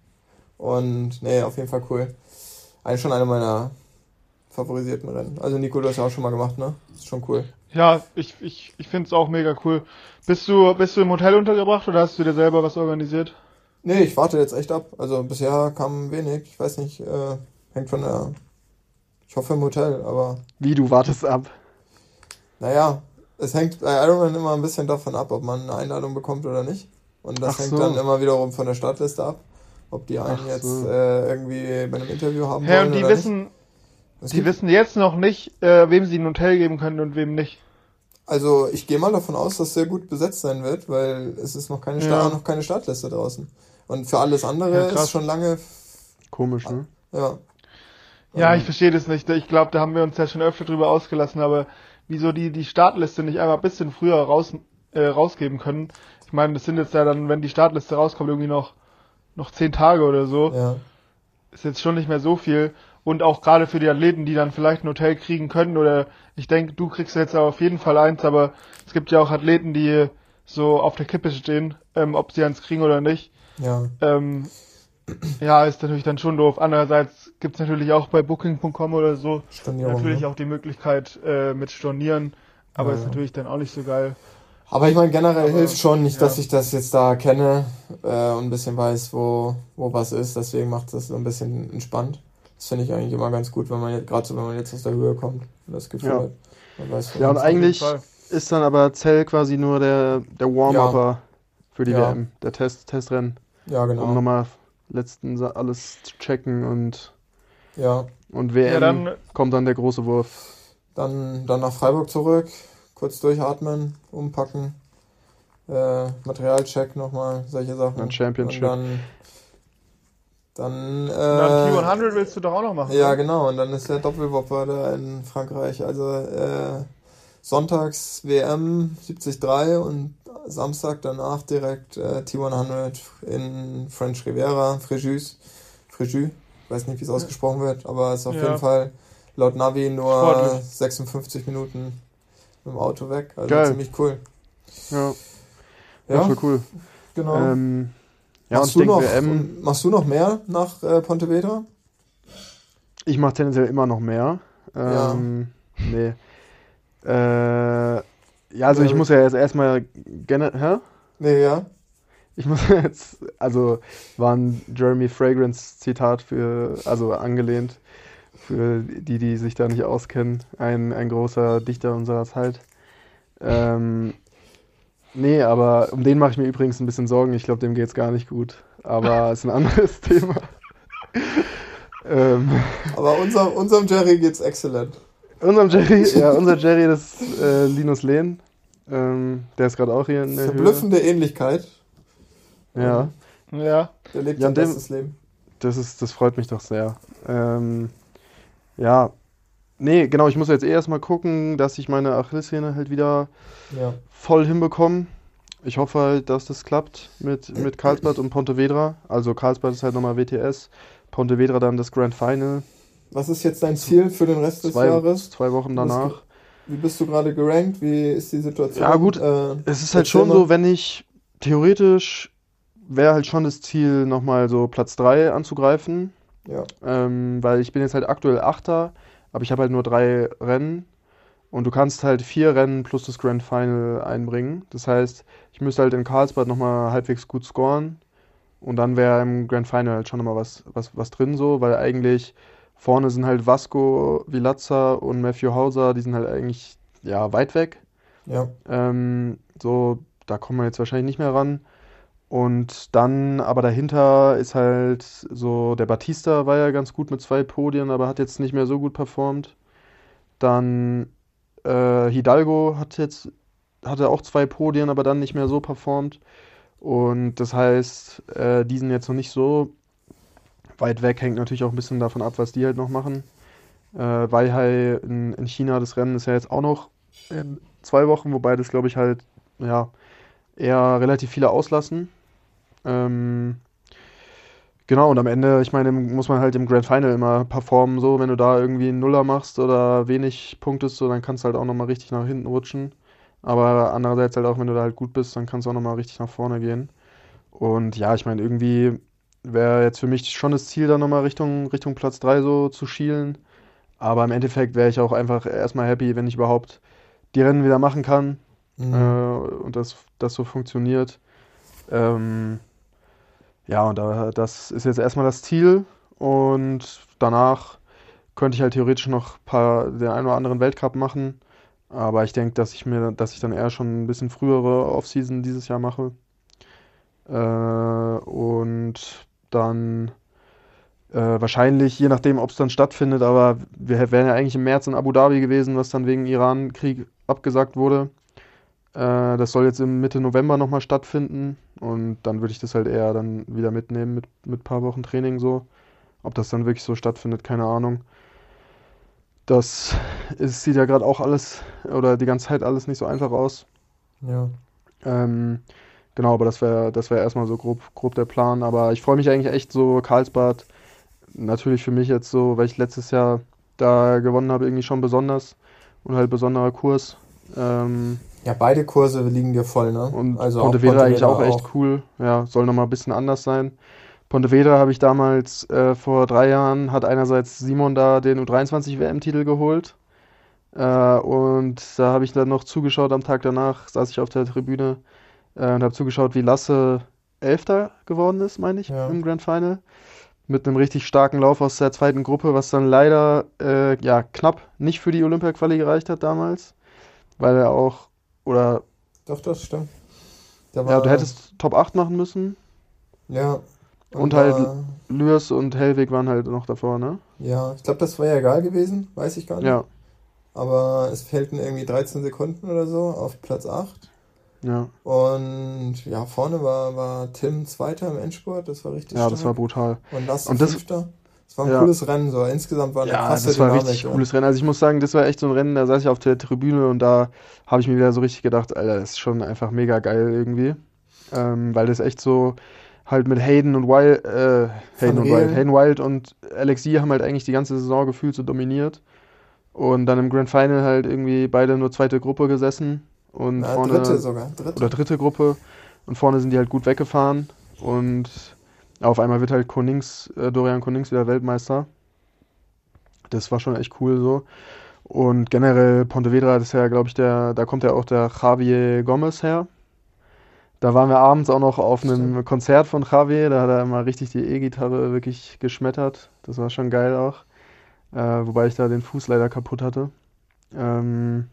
Und nee, auf jeden Fall cool. Eigentlich schon einer meiner favorisierten Rennen. Also Nico, du hast ja auch schon mal gemacht, ne? Ist schon cool. Ja, ich, ich, ich finde es auch mega cool. Bist du, bist du im Hotel untergebracht oder hast du dir selber was organisiert? Nee, ich warte jetzt echt ab. Also bisher kam wenig. Ich weiß nicht, äh, hängt von der... Ich hoffe im Hotel, aber... wie, du wartest ab? Naja, es hängt bei Ironman immer ein bisschen davon ab, ob man eine Einladung bekommt oder nicht. Und das Ach hängt so. dann immer wiederum von der Startliste ab. Ob die einen Ach jetzt so. äh, irgendwie bei einem Interview haben Hä, wollen und die oder wissen, nicht. Es die gibt- wissen jetzt noch nicht, äh, wem sie ein Hotel geben können und wem nicht. Also ich gehe mal davon aus, dass sehr gut besetzt sein wird, weil es ist noch keine, Ja. Sta- noch keine Startliste draußen. Und für alles andere Ja, krass. ist schon lange... Komisch, ne? Ja. Ja, Ähm, ich verstehe das nicht. Ich glaube, da haben wir uns ja schon öfter drüber ausgelassen, aber wieso die die Startliste nicht einmal ein bisschen früher raus, äh, rausgeben können. Ich meine, das sind jetzt ja dann, wenn die Startliste rauskommt, irgendwie noch, noch zehn Tage oder so. Ja. Ist jetzt schon nicht mehr so viel. Und auch gerade für die Athleten, die dann vielleicht ein Hotel kriegen können, oder ich denke, du kriegst jetzt auf jeden Fall eins, aber es gibt ja auch Athleten, die so auf der Kippe stehen, ähm, ob sie eins kriegen oder nicht. Ja. Ähm, ja, ist natürlich dann schon doof. Andererseits gibt's natürlich auch bei Booking Punkt com oder so Stornierung, natürlich ne? auch die Möglichkeit äh, mit Stornieren, aber Ja, ist ja. natürlich dann auch nicht so geil. Aber ich meine, generell Aber, hilft schon nicht, ja. dass ich das jetzt da kenne äh, und ein bisschen weiß, wo, wo was ist. Deswegen macht das so ein bisschen entspannt. Das finde ich eigentlich immer ganz gut, wenn man jetzt, gerade so, wenn man jetzt aus der Höhe kommt und das Gefühl Ja. hat. Man weiß, wo Ja, und man- eigentlich Auf jeden Fall. ist dann aber Zell quasi nur der, der Warm-Upper für die Ja. W M, der Test, Testrennen, Ja, genau. um nochmal letzten Sa- alles zu checken und, Ja, und W M Ja, dann, kommt dann der große Wurf. dann, dann nach Freiburg zurück, kurz durchatmen, umpacken, äh, Materialcheck nochmal, solche Sachen. Dann Championship. Und dann, dann, äh, dann T hundert willst du doch auch noch machen. Ja, ne? genau, und dann ist der Doppelwopper da in Frankreich. Also äh, sonntags W M siebzig Komma drei und Samstag danach direkt äh, T hundert in French Riviera, Fréjus. Fréjus, weiß nicht, wie es ausgesprochen wird, aber ist auf Ja. jeden Fall laut Navi nur Sportlich. sechsundfünfzig Minuten mit dem Auto weg. Also Geil. ziemlich cool. Ja, ja, Ja, voll cool. genau. Ähm, ja, machst, und ich du denke, noch, W M, machst du noch mehr nach äh, Pontevedra? ich mache tendenziell immer noch mehr. Ja. Ähm, nee. Äh, ja, also Ja, ich muss ja jetzt erstmal gerne, hä? Nee, ja. Ich muss jetzt, also war ein Jeremy Fragrance Zitat für, also angelehnt, für die, die sich da nicht auskennen, ein, ein großer Dichter unserer Zeit. Ähm, nee, aber um den mache ich mir übrigens ein bisschen Sorgen, ich glaube, dem geht's gar nicht gut, aber ist ein anderes Thema. ähm, Aber unser, unserem Jerry geht's exzellent. unserem Jerry, ja, unser Jerry, das ist äh, Linus Lehn, ähm, der ist gerade auch hier in der Verblüffende Ähnlichkeit. Höhe. Ja. Ja. Der lebt Ja, sein dem- bestes Leben. Das ist, das freut mich doch sehr. Ähm, ja, nee, genau, ich muss jetzt eh erstmal gucken, dass ich meine Achillessehne halt wieder Ja. voll hinbekomme. Ich hoffe halt, dass das klappt mit, mit Karlsbad und Pontevedra. Also Karlsbad ist halt nochmal W T S, Pontevedra dann das Grand Final. Was ist jetzt dein Ziel für den Rest des Zwei, Jahres? zwei Wochen Du bist danach. Wie bist du gerade gerankt? Wie ist die Situation? Ja, gut, Äh, Es ist halt erzähl schon mal. so, wenn ich theoretisch wäre halt schon das Ziel, nochmal so Platz drei anzugreifen. Ja. Ähm, weil ich bin jetzt halt aktuell Achter, aber ich habe halt nur drei Rennen und du kannst halt vier Rennen plus das Grand Final einbringen. Das heißt, ich müsste halt in Karlsbad nochmal halbwegs gut scoren Und dann wäre im Grand Final halt schon nochmal was, was, was drin so, weil eigentlich vorne sind halt Vasco, Vilazza und Matthew Hauser, die sind halt eigentlich ja weit weg. Ja. Ähm, so, da kommen wir jetzt wahrscheinlich nicht mehr ran. Und dann, aber dahinter ist halt so, der Batista war ja ganz gut mit zwei Podien, aber hat jetzt nicht mehr so gut performt. Dann äh, Hidalgo hat jetzt, hatte auch zwei Podien, aber dann nicht mehr so performt. Und das heißt, äh, die sind jetzt noch nicht so weit weg, hängt natürlich auch ein bisschen davon ab, was die halt noch machen. Äh, Weihai in, in China, das Rennen ist ja jetzt auch noch in zwei Wochen, wobei das, glaube ich, halt, ja, eher relativ viele auslassen. Ähm, genau, und am Ende, ich meine, muss man halt im Grand Final immer performen, so, wenn du da irgendwie einen Nuller machst oder wenig punktest, so, dann kannst du halt auch nochmal richtig nach hinten rutschen. Aber andererseits halt auch, wenn du da halt gut bist, dann kannst du auch nochmal richtig nach vorne gehen. Und ja, ich meine, irgendwie wäre jetzt für mich schon das Ziel, da nochmal Richtung, Richtung Platz drei so zu schielen. Aber im Endeffekt wäre ich auch einfach erstmal happy, wenn ich überhaupt die Rennen wieder machen kann. Mhm. Äh, und das, das so funktioniert. Ähm, ja, und da, das ist jetzt erstmal das Ziel. Und danach könnte ich halt theoretisch noch ein paar, den einen oder anderen Weltcup machen. Aber ich denke, dass ich mir, dass ich dann eher schon ein bisschen frühere Offseason dieses Jahr mache. Äh, und dann äh, wahrscheinlich, je nachdem, ob es dann stattfindet, aber wir wären ja eigentlich im März in Abu Dhabi gewesen, was dann wegen Iran-Krieg abgesagt wurde. Äh, das soll jetzt im Mitte November nochmal stattfinden. Und dann würde ich das halt eher dann wieder mitnehmen mit, mit ein paar Wochen Training so. Ob das dann wirklich so stattfindet, keine Ahnung. Das ist, sieht ja gerade auch alles oder die ganze Zeit alles nicht so einfach aus. Ja. Ähm, genau, aber das wäre das wär erstmal so grob, grob der Plan. Aber ich freue mich eigentlich echt so, Karlsbad, natürlich für mich jetzt so, weil ich letztes Jahr da gewonnen habe, irgendwie schon besonders und halt besonderer Kurs. Ähm, Ja, beide Kurse liegen dir voll, ne? und Also auch Pontevedra eigentlich auch Pontevedra echt cool. Ja, soll nochmal ein bisschen anders sein. Pontevedra habe ich damals äh, vor drei Jahren, hat einerseits Simon da den U dreiundzwanzig W M-Titel geholt. Äh, und da habe ich dann noch zugeschaut am Tag danach, saß ich auf der Tribüne äh, und habe zugeschaut, wie Lasse Elfter geworden ist, meine ich, Ja. im Grand Final. Mit einem richtig starken Lauf aus der zweiten Gruppe, was dann leider äh, ja, knapp nicht für die Olympia-Quali gereicht hat damals. Weil er auch, oder Doch, das stimmt. Der ja, war, du hättest Top acht machen müssen. ja. Und halt war- Lüers und Hellwig waren halt noch davor, ne? Ja, ich glaube, das wäre ja egal gewesen, weiß ich gar nicht. Ja, Aber es fehlten irgendwie dreizehn Sekunden oder so auf Platz acht. ja. Und ja, vorne war, war Tim Zweiter im Endspurt, das war richtig Ja, das war stark. brutal. Und Lasse Und das- Fünfter. Das war ein Ja. cooles Rennen, so insgesamt war eine Ja, krasse das war ein Dynamik. richtig ja. cooles Rennen. Also ich muss sagen, das war echt so ein Rennen, da saß ich auf der Tribüne und da habe ich mir wieder so richtig gedacht, Alter, das ist schon einfach mega geil irgendwie. Ähm, weil das echt so halt mit Hayden und Wild, äh, Hayden und Riel. Wild, Hayden Wild und Alexis haben halt eigentlich die ganze Saison gefühlt so dominiert. Und dann im Grand Final halt irgendwie beide nur zweite Gruppe gesessen und Na, vorne dritte sogar, dritte. oder dritte Gruppe und vorne sind die halt gut weggefahren und auf einmal wird halt Konings, äh, Dorian Konings wieder Weltmeister. Das war schon echt cool so. Und generell Pontevedra, das ist ja, glaube ich, der, da kommt ja auch der Javier Gomez her. Da waren wir abends auch noch auf einem Stimmt. Konzert von Javier, da hat er immer richtig die E-Gitarre wirklich geschmettert. Das war schon geil auch. Äh, wobei ich da den Fuß leider kaputt hatte. Ähm,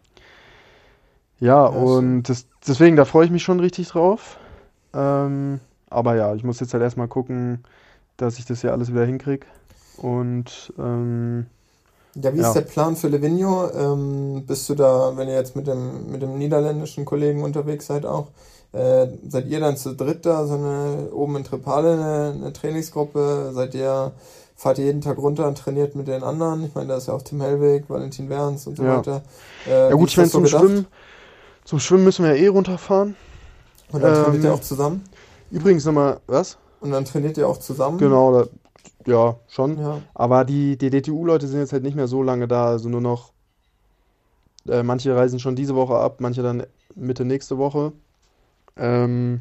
ja, Ja, und das, deswegen, da freue ich mich schon richtig drauf. Ähm, aber ja, ich muss jetzt halt erstmal gucken, dass ich das hier alles wieder hinkriege. Und ähm, Ja, wie Ja. ist der Plan für Livigno? Ähm, bist du da, wenn ihr jetzt mit dem, mit dem niederländischen Kollegen unterwegs seid auch, äh, seid ihr dann zu dritt da, so eine, oben in Trepale eine, eine Trainingsgruppe? Seid ihr, fahrt ihr jeden Tag runter und trainiert mit den anderen? Ich meine, da ist ja auch Tim Hellwig, Valentin Werns und so Ja. weiter. Äh, ja wie gut, ist ich meine, das so zum gedacht? Schwimmen, zum Schwimmen müssen wir ja eh runterfahren. Und dann trainiert ähm, ihr auch zusammen? Übrigens nochmal, was? Und dann trainiert ihr auch zusammen? Genau, da, ja, schon. Ja. Aber die, die D T U-Leute sind jetzt halt nicht mehr so lange da, also nur noch, äh, manche reisen schon diese Woche ab, manche dann Mitte nächste Woche. Ähm,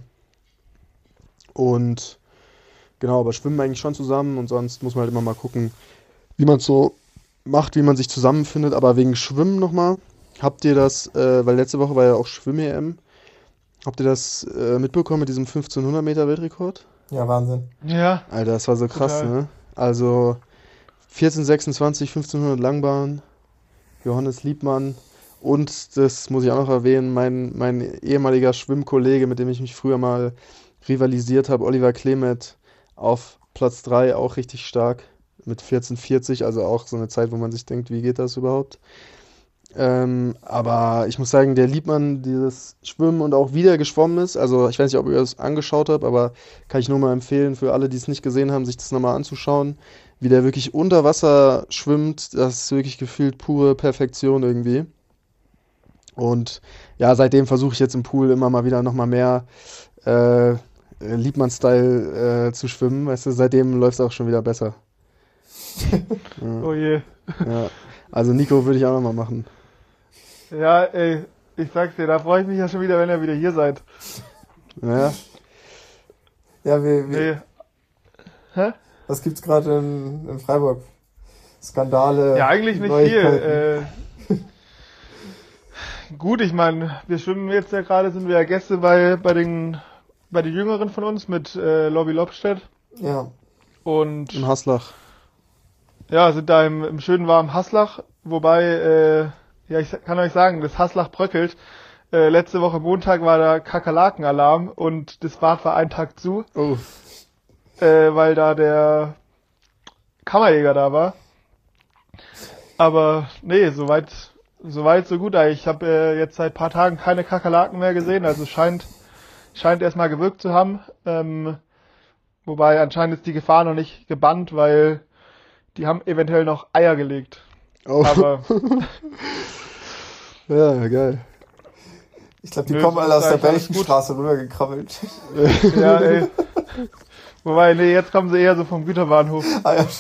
und genau, aber schwimmen eigentlich schon zusammen und sonst muss man halt immer mal gucken, wie man es so macht, wie man sich zusammenfindet. Aber wegen Schwimmen nochmal, habt ihr das, äh, weil letzte Woche war ja auch Schwimm-E M, habt ihr das äh, mitbekommen mit diesem fünfzehnhundert Meter Weltrekord? Ja, Wahnsinn. Ja. Alter, das war so krass, total. ne? Also vierzehn sechsundzwanzig, fünfzehnhundert Langbahn, Johannes Liebmann und, das muss ich auch noch erwähnen, mein, mein ehemaliger Schwimmkollege, mit dem ich mich früher mal rivalisiert habe, Oliver Klemet, auf Platz drei, auch richtig stark, mit vierzehn vierzig, also auch so eine Zeit, wo man sich denkt, wie geht das überhaupt? Ähm, aber ich muss sagen, der Liebmann, dieses Schwimmen und auch wie der geschwommen ist, also ich weiß nicht, ob ihr das angeschaut habt, aber kann ich nur mal empfehlen, für alle, die es nicht gesehen haben, sich das nochmal anzuschauen, wie der wirklich unter Wasser schwimmt, das ist wirklich gefühlt pure Perfektion irgendwie. Und ja, seitdem versuche ich jetzt im Pool immer mal wieder nochmal mehr äh, Liebmann-Style äh, zu schwimmen, weißt du, seitdem läuft es auch schon wieder besser. Ja, Oh je. ja. Also Nico würde ich auch nochmal machen. Ja, ey, ich sag's dir, da freue ich mich ja schon wieder, wenn ihr wieder hier seid. Ja, Ja, wie, wie, Nee. Hä? was gibt's gerade in, in Freiburg? Skandale? Ja, eigentlich nicht Neuigkeiten? viel. Äh, gut, ich meine, wir schwimmen jetzt ja gerade, sind wir ja Gäste bei, bei den, bei den Jüngeren von uns mit äh, Lobby Lobstedt Ja, und im Haslach. ja, sind da im, im schönen warmen Haslach, wobei, äh, ja, ich kann euch sagen, das Haslach bröckelt. Äh, letzte Woche Montag war da Kakerlakenalarm und das Bad war einen Tag zu, Oh, äh, weil da der Kammerjäger da war. Aber nee, soweit, soweit so gut. Ich habe äh, jetzt seit paar Tagen keine Kakerlaken mehr gesehen, also scheint, scheint erstmal gewirkt zu haben. Ähm, wobei anscheinend ist die Gefahr noch nicht gebannt, weil die haben eventuell noch Eier gelegt. oh. Aber Ja, geil. ich glaube, die Nö, kommen alle aus sonst der eigentlich alles gut. Belchenstraße rübergekrabbelt. ja, ey. Wobei, nee, jetzt kommen sie eher so vom Güterbahnhof. Ah, ja.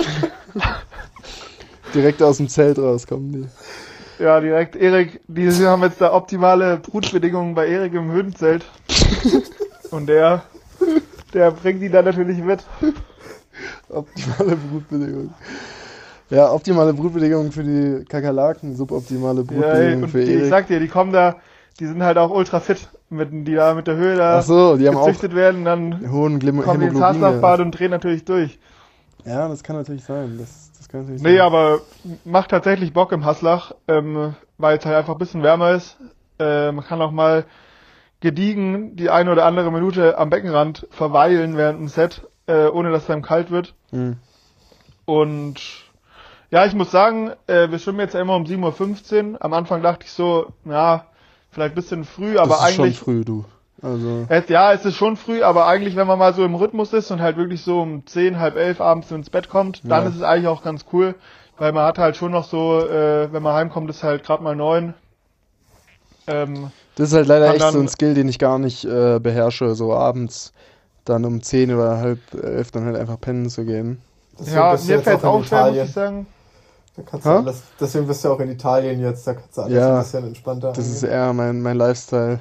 Direkt aus dem Zelt rauskommen die. Ja, direkt. Erik, die haben jetzt da optimale Brutbedingungen bei Erik im Höhenzelt. Und der, der bringt die dann natürlich mit. Optimale Brutbedingungen. Ja, optimale Brutbedingungen für die Kakerlaken, suboptimale Ja, ey, Brutbedingungen und für die, ich Erik. sag dir, die kommen da, die sind halt auch ultra fit, mit, die da mit der Höhe da Ach so, die haben auch gezüchtet werden, dann hohen Glim- kommen die ins Hämoglobin. Haslachbad und drehen natürlich durch. Ja, das kann natürlich sein. Das, das kann natürlich Nee, sein. aber macht tatsächlich Bock im Haslach, ähm, weil es halt einfach ein bisschen wärmer ist. Äh, man kann auch mal gediegen die eine oder andere Minute am Beckenrand verweilen während dem Set, äh, ohne dass es einem kalt wird. Hm. Und ja, ich muss sagen, äh, wir schwimmen jetzt ja immer um sieben Uhr fünfzehn. Am Anfang dachte ich so, ja, vielleicht ein bisschen früh, aber das ist eigentlich... schon früh, du. Also, Es, ja, es ist schon früh, aber eigentlich, wenn man mal so im Rhythmus ist und halt wirklich so um zehn, halb elf abends ins Bett kommt, dann Ja. ist es eigentlich auch ganz cool, weil man hat halt schon noch so, äh, wenn man heimkommt, ist halt gerade mal neun. Ähm, das ist halt leider kann echt so dann- ein Skill, den ich gar nicht äh, beherrsche, so abends dann um zehn oder halb elf dann halt einfach pennen zu gehen. Deswegen ja, bist du mir jetzt fällt es auch in auch schwer, muss Italien. ich sagen. Da kannst du Hä? alles, deswegen bist du auch in Italien jetzt, da kannst du alles Ja, ein bisschen entspannter Das ist angehen. eher mein, mein Lifestyle.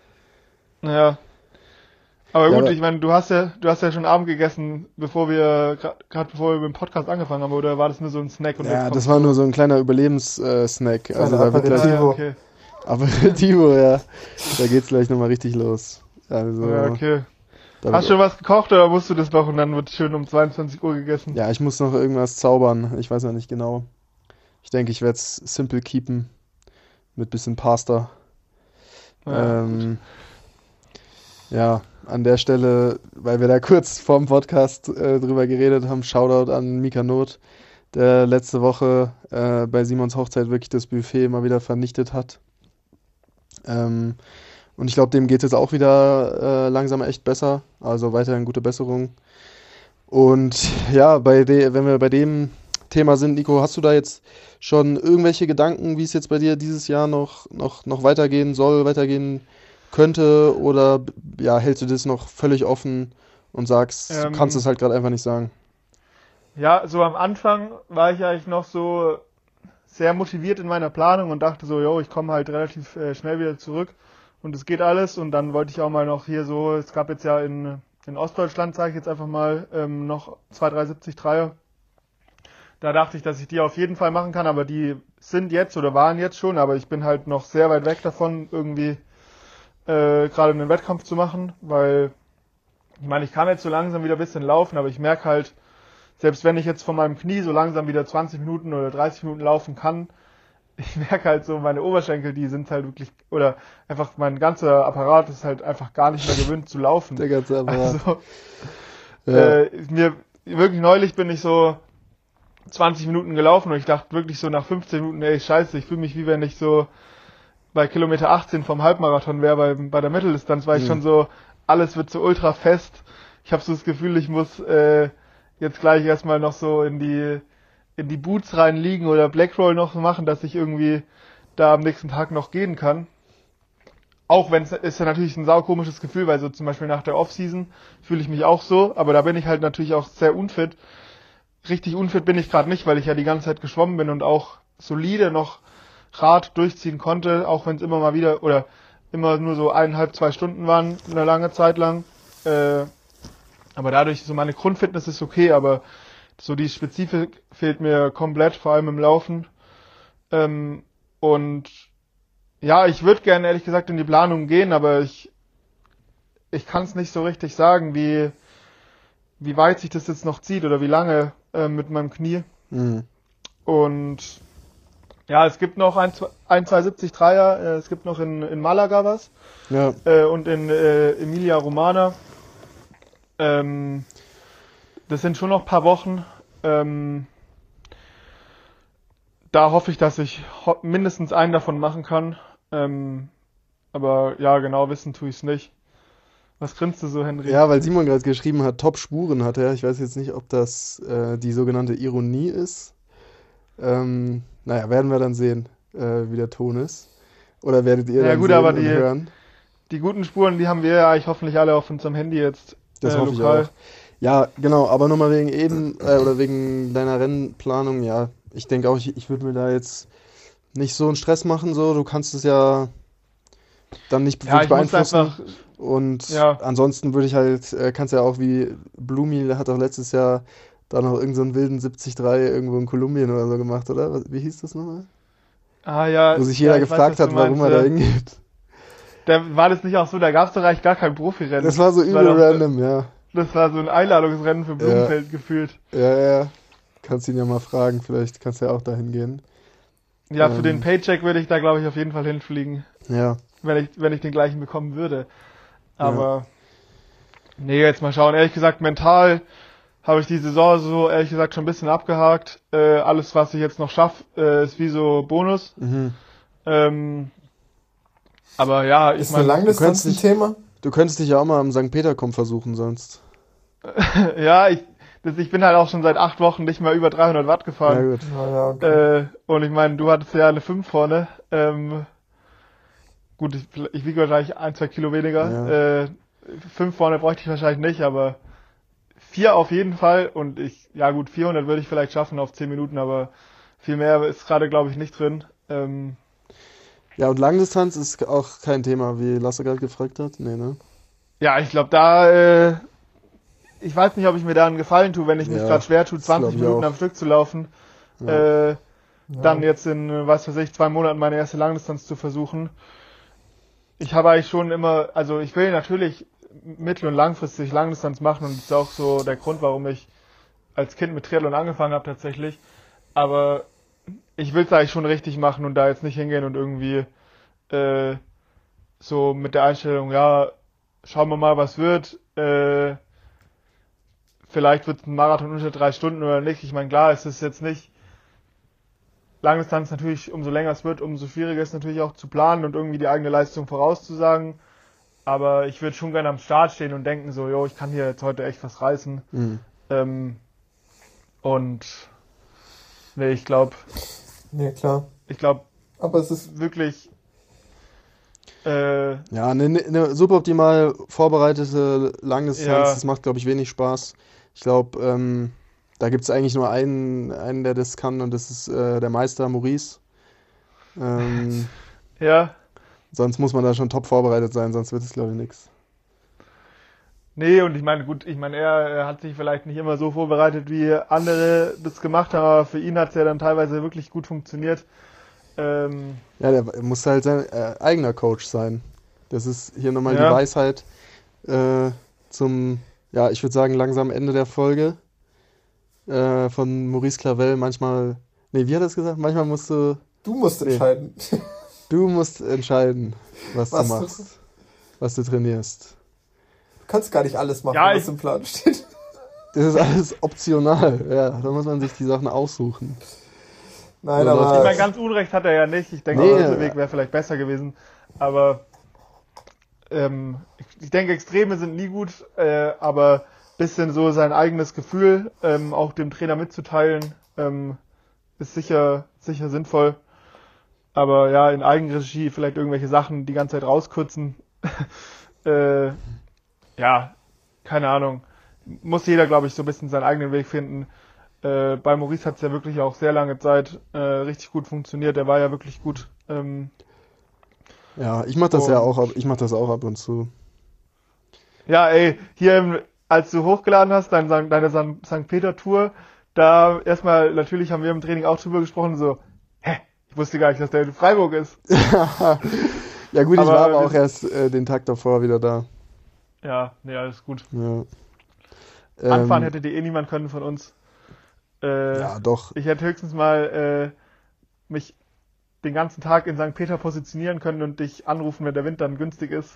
Ja. Aber Ja, gut, aber- ich meine, du hast ja, du hast ja schon Abend gegessen, bevor wir, gerade bevor wir mit dem Podcast angefangen haben, oder war das nur so ein Snack? Und Ja, jetzt das kommst war du- nur so ein kleiner Überlebenssnack. Also Kleiner da wird gleich Ah, ja, Aperitivo. okay. Aperitivo, ja. Da geht's gleich nochmal richtig los. Also, Ja, okay. da Hast du wird, schon was gekocht oder musst du das noch und dann wird schön um zweiundzwanzig Uhr gegessen? ja, ich muss noch irgendwas zaubern. Ich weiß noch nicht genau. Ich denke, ich werde es simple keepen. Mit bisschen Pasta. Ja, ähm, ja, an der Stelle, weil wir da kurz vorm Podcast äh, drüber geredet haben, Shoutout an Mika Not, der letzte Woche äh, bei Simons Hochzeit wirklich das Buffet mal wieder vernichtet hat. Ähm, und ich glaube, dem geht es auch wieder äh, langsam echt besser. Also weiterhin gute Besserung. Und ja, bei de wenn wir bei dem Thema sind, Nico, hast du da jetzt schon irgendwelche Gedanken, wie es jetzt bei dir dieses Jahr noch, noch, noch weitergehen soll, weitergehen könnte? Oder b- ja, hältst du das noch völlig offen und sagst, Ähm, du kannst es halt gerade einfach nicht sagen? Ja, so am Anfang war ich eigentlich noch so sehr motiviert in meiner Planung und dachte so, yo, ich komme halt relativ äh, schnell wieder zurück und es geht alles. Und dann wollte ich auch mal noch hier so, es gab jetzt ja in, in Ostdeutschland, sage ich jetzt einfach mal, ähm, noch zwei, drei siebzig Dreier. Da dachte ich, dass ich die auf jeden Fall machen kann, aber die sind jetzt oder waren jetzt schon, aber ich bin halt noch sehr weit weg davon, irgendwie äh, gerade einen Wettkampf zu machen, weil ich meine, ich kann jetzt so langsam wieder ein bisschen laufen, aber ich merke halt, selbst wenn ich jetzt von meinem Knie so langsam wieder zwanzig Minuten oder dreißig Minuten laufen kann, ich merke halt so, meine Oberschenkel, die sind halt wirklich, oder einfach mein ganzer Apparat ist halt einfach gar nicht mehr gewöhnt zu laufen. Der ganze Apparat. Also, ja. äh, mir, wirklich neulich bin ich so zwanzig Minuten gelaufen und ich dachte wirklich so nach fünfzehn Minuten, ey, scheiße, ich fühle mich wie wenn ich so bei Kilometer achtzehn vom Halbmarathon wäre, bei, bei der Mitteldistanz, weil ich Mhm. schon so, alles wird so ultra fest. Ich habe so das Gefühl, ich muss äh, jetzt gleich erstmal noch so in die in die Boots reinliegen oder Blackroll noch machen, dass ich irgendwie da am nächsten Tag noch gehen kann. Auch wenn es ist ja natürlich ein saukomisches Gefühl, weil so zum Beispiel nach der Offseason fühle ich mich auch so, aber da bin ich halt natürlich auch sehr unfit. Richtig unfit bin ich gerade nicht, weil ich ja die ganze Zeit geschwommen bin und auch solide noch Rad durchziehen konnte, auch wenn es immer mal wieder oder immer nur so eineinhalb, zwei Stunden waren, eine lange Zeit lang. Äh, aber dadurch, so meine Grundfitness ist okay, aber so die Spezifik fehlt mir komplett, vor allem im Laufen. Ähm, und ja, ich würde gerne ehrlich gesagt in die Planung gehen, aber ich ich kann es nicht so richtig sagen, wie wie weit sich das jetzt noch zieht oder wie lange äh, mit meinem Knie. Mhm. Und ja, es gibt noch ein, zwei, ein, zwei siebzig Dreier, äh, es gibt noch in, in Malaga was Ja. äh, und in äh, Emilia Romagna. Ähm, das sind schon noch ein paar Wochen. Ähm, da hoffe ich, dass ich ho- mindestens einen davon machen kann. Ähm, aber ja, genau wissen tue ich es nicht. Was grinst du so, Henry? Ja, weil Simon gerade geschrieben hat, Top-Spuren hat er. Ich weiß jetzt nicht, ob das äh, die sogenannte Ironie ist. Ähm, naja, werden wir dann sehen, äh, wie der Ton ist. Oder werdet ihr Ja, dann gut, sehen aber und die- hören. Die guten Spuren, die haben wir ja eigentlich hoffentlich alle auf unserem Handy jetzt Das äh, hoffe ich lokal. auch. Ja, genau, aber nochmal wegen Eden, äh, oder wegen deiner Rennplanung, ja, ich denke auch, ich, ich würde mir da jetzt nicht so einen Stress machen, so, du kannst es ja dann nicht Ja, wirklich ich muss beeinflussen. einfach, Und Ja. ansonsten würde ich halt, äh, kannst ja auch wie Blumi, der hat doch letztes Jahr da noch irgendeinen so einen wilden siebzig Komma drei irgendwo in Kolumbien oder so gemacht, oder? Was- Wie hieß das nochmal? ah ja, Wo sich ja, jeder ich weiß, gefragt was hat, du warum meinst, er da ja. hingeht. Da war das nicht auch so, da gab es doch eigentlich gar kein Profirennen. Das war so war übel doch- random, ja. Das war so ein Einladungsrennen für Blumenfeld gefühlt. Ja, ja. Kannst ihn ja mal fragen, vielleicht kannst du ja auch dahin gehen. Ja, für Ähm. den Paycheck würde ich da, glaube ich, auf jeden Fall hinfliegen, Ja, wenn ich, wenn ich den gleichen bekommen würde. Aber, nee, jetzt mal schauen. Ehrlich gesagt, mental habe ich die Saison so, ehrlich gesagt, schon ein bisschen abgehakt. Äh, alles, was ich jetzt noch schaffe, äh, ist wie so Bonus. mhm. Ähm, aber ja, ich Ist eine meine, Langdistanz ein nicht- Thema? Du könntest dich ja auch mal am Sankt Peterkom versuchen sonst. ja, ich, das, ich bin halt auch schon seit acht Wochen nicht mehr über dreihundert Watt Ja, gefahren. gut. Ja, ja, okay. Äh, und ich meine, du hattest ja eine fünf vorne. Ähm, gut, ich, ich wiege wahrscheinlich ein, zwei Kilo weniger. Äh, fünf vorne bräuchte ich wahrscheinlich nicht, aber vier auf jeden Fall. Und ich, ja gut, vierhundert würde ich vielleicht schaffen auf zehn Minuten, aber viel mehr ist gerade, glaube ich, nicht drin. Ähm, Ja, und Langdistanz ist auch kein Thema, wie Lasse gerade gefragt hat. Nee, ne? ja, ich glaube, da, äh, ich weiß nicht, ob ich mir da einen Gefallen tue, wenn ich mich Ja, gerade schwer tue, das glaub zwanzig ich Minuten auch. am Stück zu laufen. Ja. Äh, dann jetzt in, äh, was weiß ich, zwei Monaten meine erste Langdistanz zu versuchen. Ich habe eigentlich schon immer, also ich will natürlich mittel- und langfristig Langdistanz machen und das ist auch so der Grund, warum ich als Kind mit Triathlon angefangen habe tatsächlich. Aber ich will es eigentlich schon richtig machen und da jetzt nicht hingehen und irgendwie äh, so mit der Einstellung, ja, schauen wir mal, was wird. Äh, vielleicht wird es ein Marathon unter drei Stunden oder nicht. Ich meine, klar, es ist jetzt nicht Langdistanz natürlich, umso länger es wird, umso schwieriger ist es natürlich auch zu planen und irgendwie die eigene Leistung vorauszusagen. Aber ich würde schon gerne am Start stehen und denken so, jo, ich kann hier jetzt heute echt was reißen. Mhm. Ähm, und nee, ich glaube, Nee, klar. ich glaube Aber es ist, wirklich, äh, Ja, eine, eine suboptimal vorbereitete Langdistanz, Ja. das macht, glaube ich, wenig Spaß. Ich glaube, ähm, da gibt es eigentlich nur einen, einen, der das kann, und das ist äh, der Meister Maurice. Ähm, ja, sonst muss man da schon top vorbereitet sein, sonst wird es, glaube ich, nichts. nee, und ich meine, gut, ich meine, er, er hat sich vielleicht nicht immer so vorbereitet, wie andere das gemacht haben, aber für ihn hat es ja dann teilweise wirklich gut funktioniert. Ähm, Ja, der muss halt sein äh, eigener Coach sein. Das ist hier nochmal Ja. die Weisheit äh, zum ja, ich würde sagen, langsam Ende der Folge äh, von Maurice Clavel. Manchmal, nee, wie hat er es gesagt? Manchmal musst du... Du musst nee, entscheiden. Du musst entscheiden, was, Was du du- machst, was du trainierst. Du kannst gar nicht alles machen, Ja, was ich- im Plan steht. Das ist alles optional, ja, da muss man sich die Sachen aussuchen. Nein, So aber... läuft Ich meine, ganz Unrecht hat er ja nicht. Ich denke, Nee. der Mittelweg wäre vielleicht besser gewesen. Aber ähm, ich, ich denke, Extreme sind nie gut, äh, aber bisschen so sein eigenes Gefühl ähm, auch dem Trainer mitzuteilen, ähm, ist sicher, sicher sinnvoll. Aber ja, in Eigenregie vielleicht irgendwelche Sachen die ganze Zeit rauskürzen. äh, ja, keine Ahnung. Muss jeder, glaube ich, so ein bisschen seinen eigenen Weg finden. Äh, bei Maurice hat es ja wirklich auch sehr lange Zeit äh, richtig gut funktioniert. Der war ja wirklich gut. Ähm, Ja, ich mach das ja Und- auch, ab- ich mach das auch ab und zu. ja, ey, hier, im, als du hochgeladen hast, dein, deine Sankt Peter-Tour, da erstmal, natürlich haben wir im Training auch drüber gesprochen, so, hä, ich wusste gar nicht, dass der in Freiburg ist. Ja gut, ich Aber war aber wir- auch erst äh, den Tag davor wieder da. Ja, nee, alles gut. Ja. Anfahren Ähm, hätte dir eh niemand können von uns. Äh, Ja, doch. Ich hätte höchstens mal äh, mich den ganzen Tag in Sankt Peter positionieren können und dich anrufen, wenn der Wind dann günstig ist.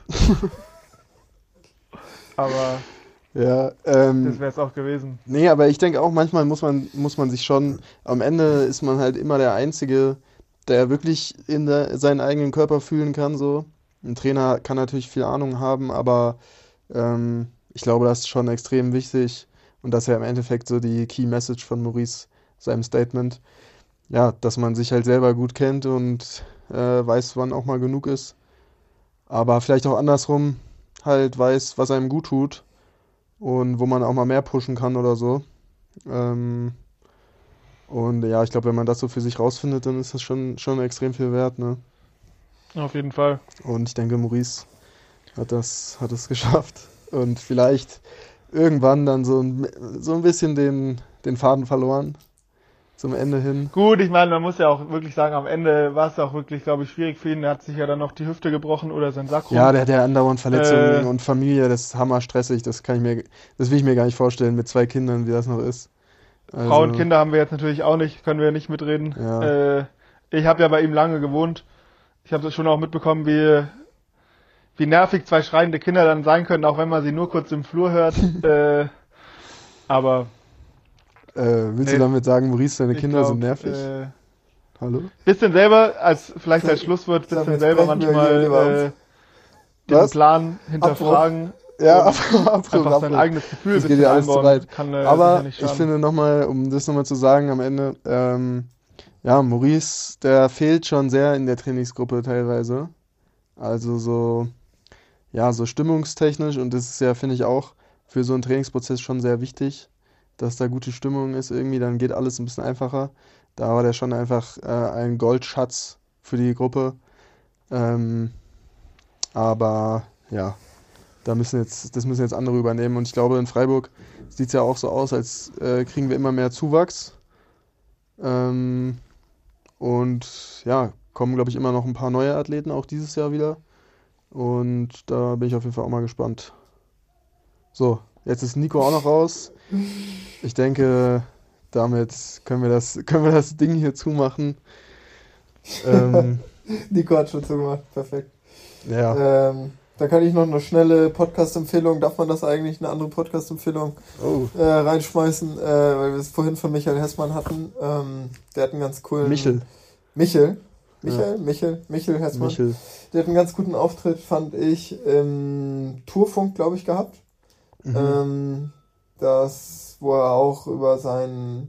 Aber Ja, das ähm, wäre es auch gewesen. nee, aber ich denke auch, manchmal muss man, muss man sich schon, am Ende ist man halt immer der Einzige, der wirklich in der, seinen eigenen Körper fühlen kann, so. Ein Trainer kann natürlich viel Ahnung haben, aber ähm, ich glaube, das ist schon extrem wichtig und das ist ja im Endeffekt so die Key Message von Maurice, seinem Statement, ja, dass man sich halt selber gut kennt und äh, weiß, wann auch mal genug ist, aber vielleicht auch andersrum halt weiß, was einem gut tut und wo man auch mal mehr pushen kann oder so. Ähm, und ja, ich glaube, wenn man das so für sich rausfindet, dann ist das schon, schon extrem viel wert, ne? Auf jeden Fall. Und ich denke, Maurice hat das, hat es geschafft. Und vielleicht irgendwann dann so ein, so ein bisschen den, den Faden verloren. Zum Ende hin. Gut, ich meine, man muss ja auch wirklich sagen, am Ende war es auch wirklich, glaube ich, schwierig für ihn. Er hat sich ja dann noch die Hüfte gebrochen oder sein Sacrum. Ja, der hat ja andauernd Verletzungen Äh. und Familie, das ist hammerstressig. Das kann ich mir, das will ich mir gar nicht vorstellen mit zwei Kindern, wie das noch ist. Also, Frau und Kinder haben wir jetzt natürlich auch nicht, können wir nicht mitreden. Ja. Äh, ich habe ja bei ihm lange gewohnt. Ich habe das schon auch mitbekommen, wie, wie nervig zwei schreiende Kinder dann sein können, auch wenn man sie nur kurz im Flur hört. äh, aber Äh, willst Nee, du damit sagen, Maurice, deine ich Kinder glaub, sind nervig? Äh, Hallo? bisschen selber, als vielleicht als Schlusswort, Sag, bisschen jetzt selber brechen wir manchmal hier lieber äh, auf. den Was? Plan hinterfragen. Ja, und Abbruch, Abbruch, einfach sein Abbruch. eigenes Gefühl ein Das geht bisschen ja alles zu einbauen. weit. Kann, äh, Aber sicher nicht ich schaden. finde nochmal, um das nochmal zu sagen am Ende, ähm, ja, Maurice, der fehlt schon sehr in der Trainingsgruppe teilweise. Also so, ja, so stimmungstechnisch und das ist ja, finde ich auch, für so einen Trainingsprozess schon sehr wichtig, dass da gute Stimmung ist irgendwie, dann geht alles ein bisschen einfacher. Da war der schon einfach äh, ein Goldschatz für die Gruppe. Ähm, aber ja, da müssen jetzt, das müssen jetzt andere übernehmen. Und ich glaube, in Freiburg sieht es ja auch so aus, als äh, kriegen wir immer mehr Zuwachs. Ähm, und ja, kommen, glaube ich, immer noch ein paar neue Athleten, auch dieses Jahr wieder. Und da bin ich auf jeden Fall auch mal gespannt. So, jetzt ist Nico auch noch raus. Ich denke, damit können wir das, können wir das Ding hier zumachen. Ähm, Nico hat schon zugemacht, perfekt. ja. Ähm, da kann ich noch eine schnelle Podcast-Empfehlung, darf man das eigentlich, eine andere Podcast-Empfehlung Oh, äh, reinschmeißen, äh, weil wir es vorhin von Michael Hessmann hatten. Ähm, der hat einen ganz coolen... Michel. Michel. Michael, Michel, Michel Hessmann. Michel. Der hat einen ganz guten Auftritt, fand ich, im Tourfunk, glaube ich, gehabt. Mhm. Ähm, das, wo er auch über seinen,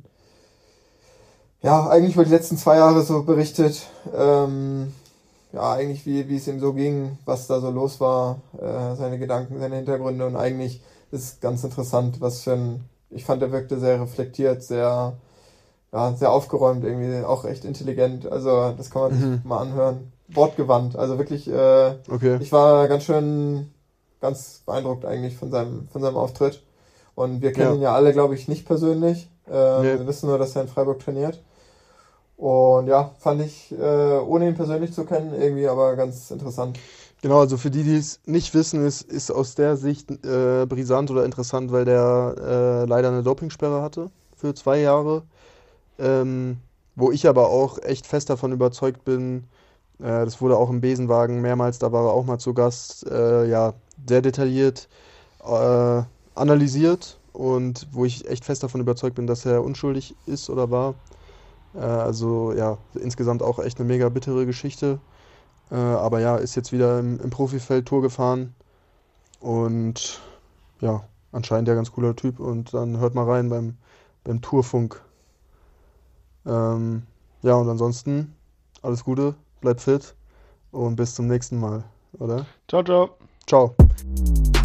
ja, eigentlich über die letzten zwei Jahre so berichtet, ähm, ja, eigentlich wie, wie es ihm so ging, was da so los war, äh, seine Gedanken, seine Hintergründe und eigentlich ist ganz interessant, was für ein, ich fand, er wirkte sehr reflektiert, sehr, ja, sehr aufgeräumt irgendwie, auch echt intelligent, also das kann man sich Mhm. mal anhören, wortgewandt, also wirklich, äh, Okay. ich war ganz schön, ganz beeindruckt eigentlich von seinem, von seinem Auftritt. Und wir kennen Ja. ihn ja alle, glaube ich, nicht persönlich. Ähm, Nee. Wir wissen nur, dass er in Freiburg trainiert. Und ja, fand ich, äh, ohne ihn persönlich zu kennen, irgendwie aber ganz interessant. Genau, also für die, die es nicht wissen, ist, ist aus der Sicht äh, brisant oder interessant, weil der äh, leider eine Dopingsperre hatte für zwei Jahre. Ähm, wo ich aber auch echt fest davon überzeugt bin, äh, das wurde auch im Besenwagen mehrmals, da war er auch mal zu Gast, äh, ja, sehr detailliert äh, analysiert und wo ich echt fest davon überzeugt bin, dass er unschuldig ist oder war. Äh, also ja, insgesamt auch echt eine mega bittere Geschichte. Äh, aber ja, ist jetzt wieder im, im Profifeld Tour gefahren und ja, anscheinend ja ganz cooler Typ. Und dann hört mal rein beim, beim Tourfunk. Ähm, ja, und ansonsten alles Gute, bleib fit und bis zum nächsten Mal, oder? Ciao, ciao. Ciao.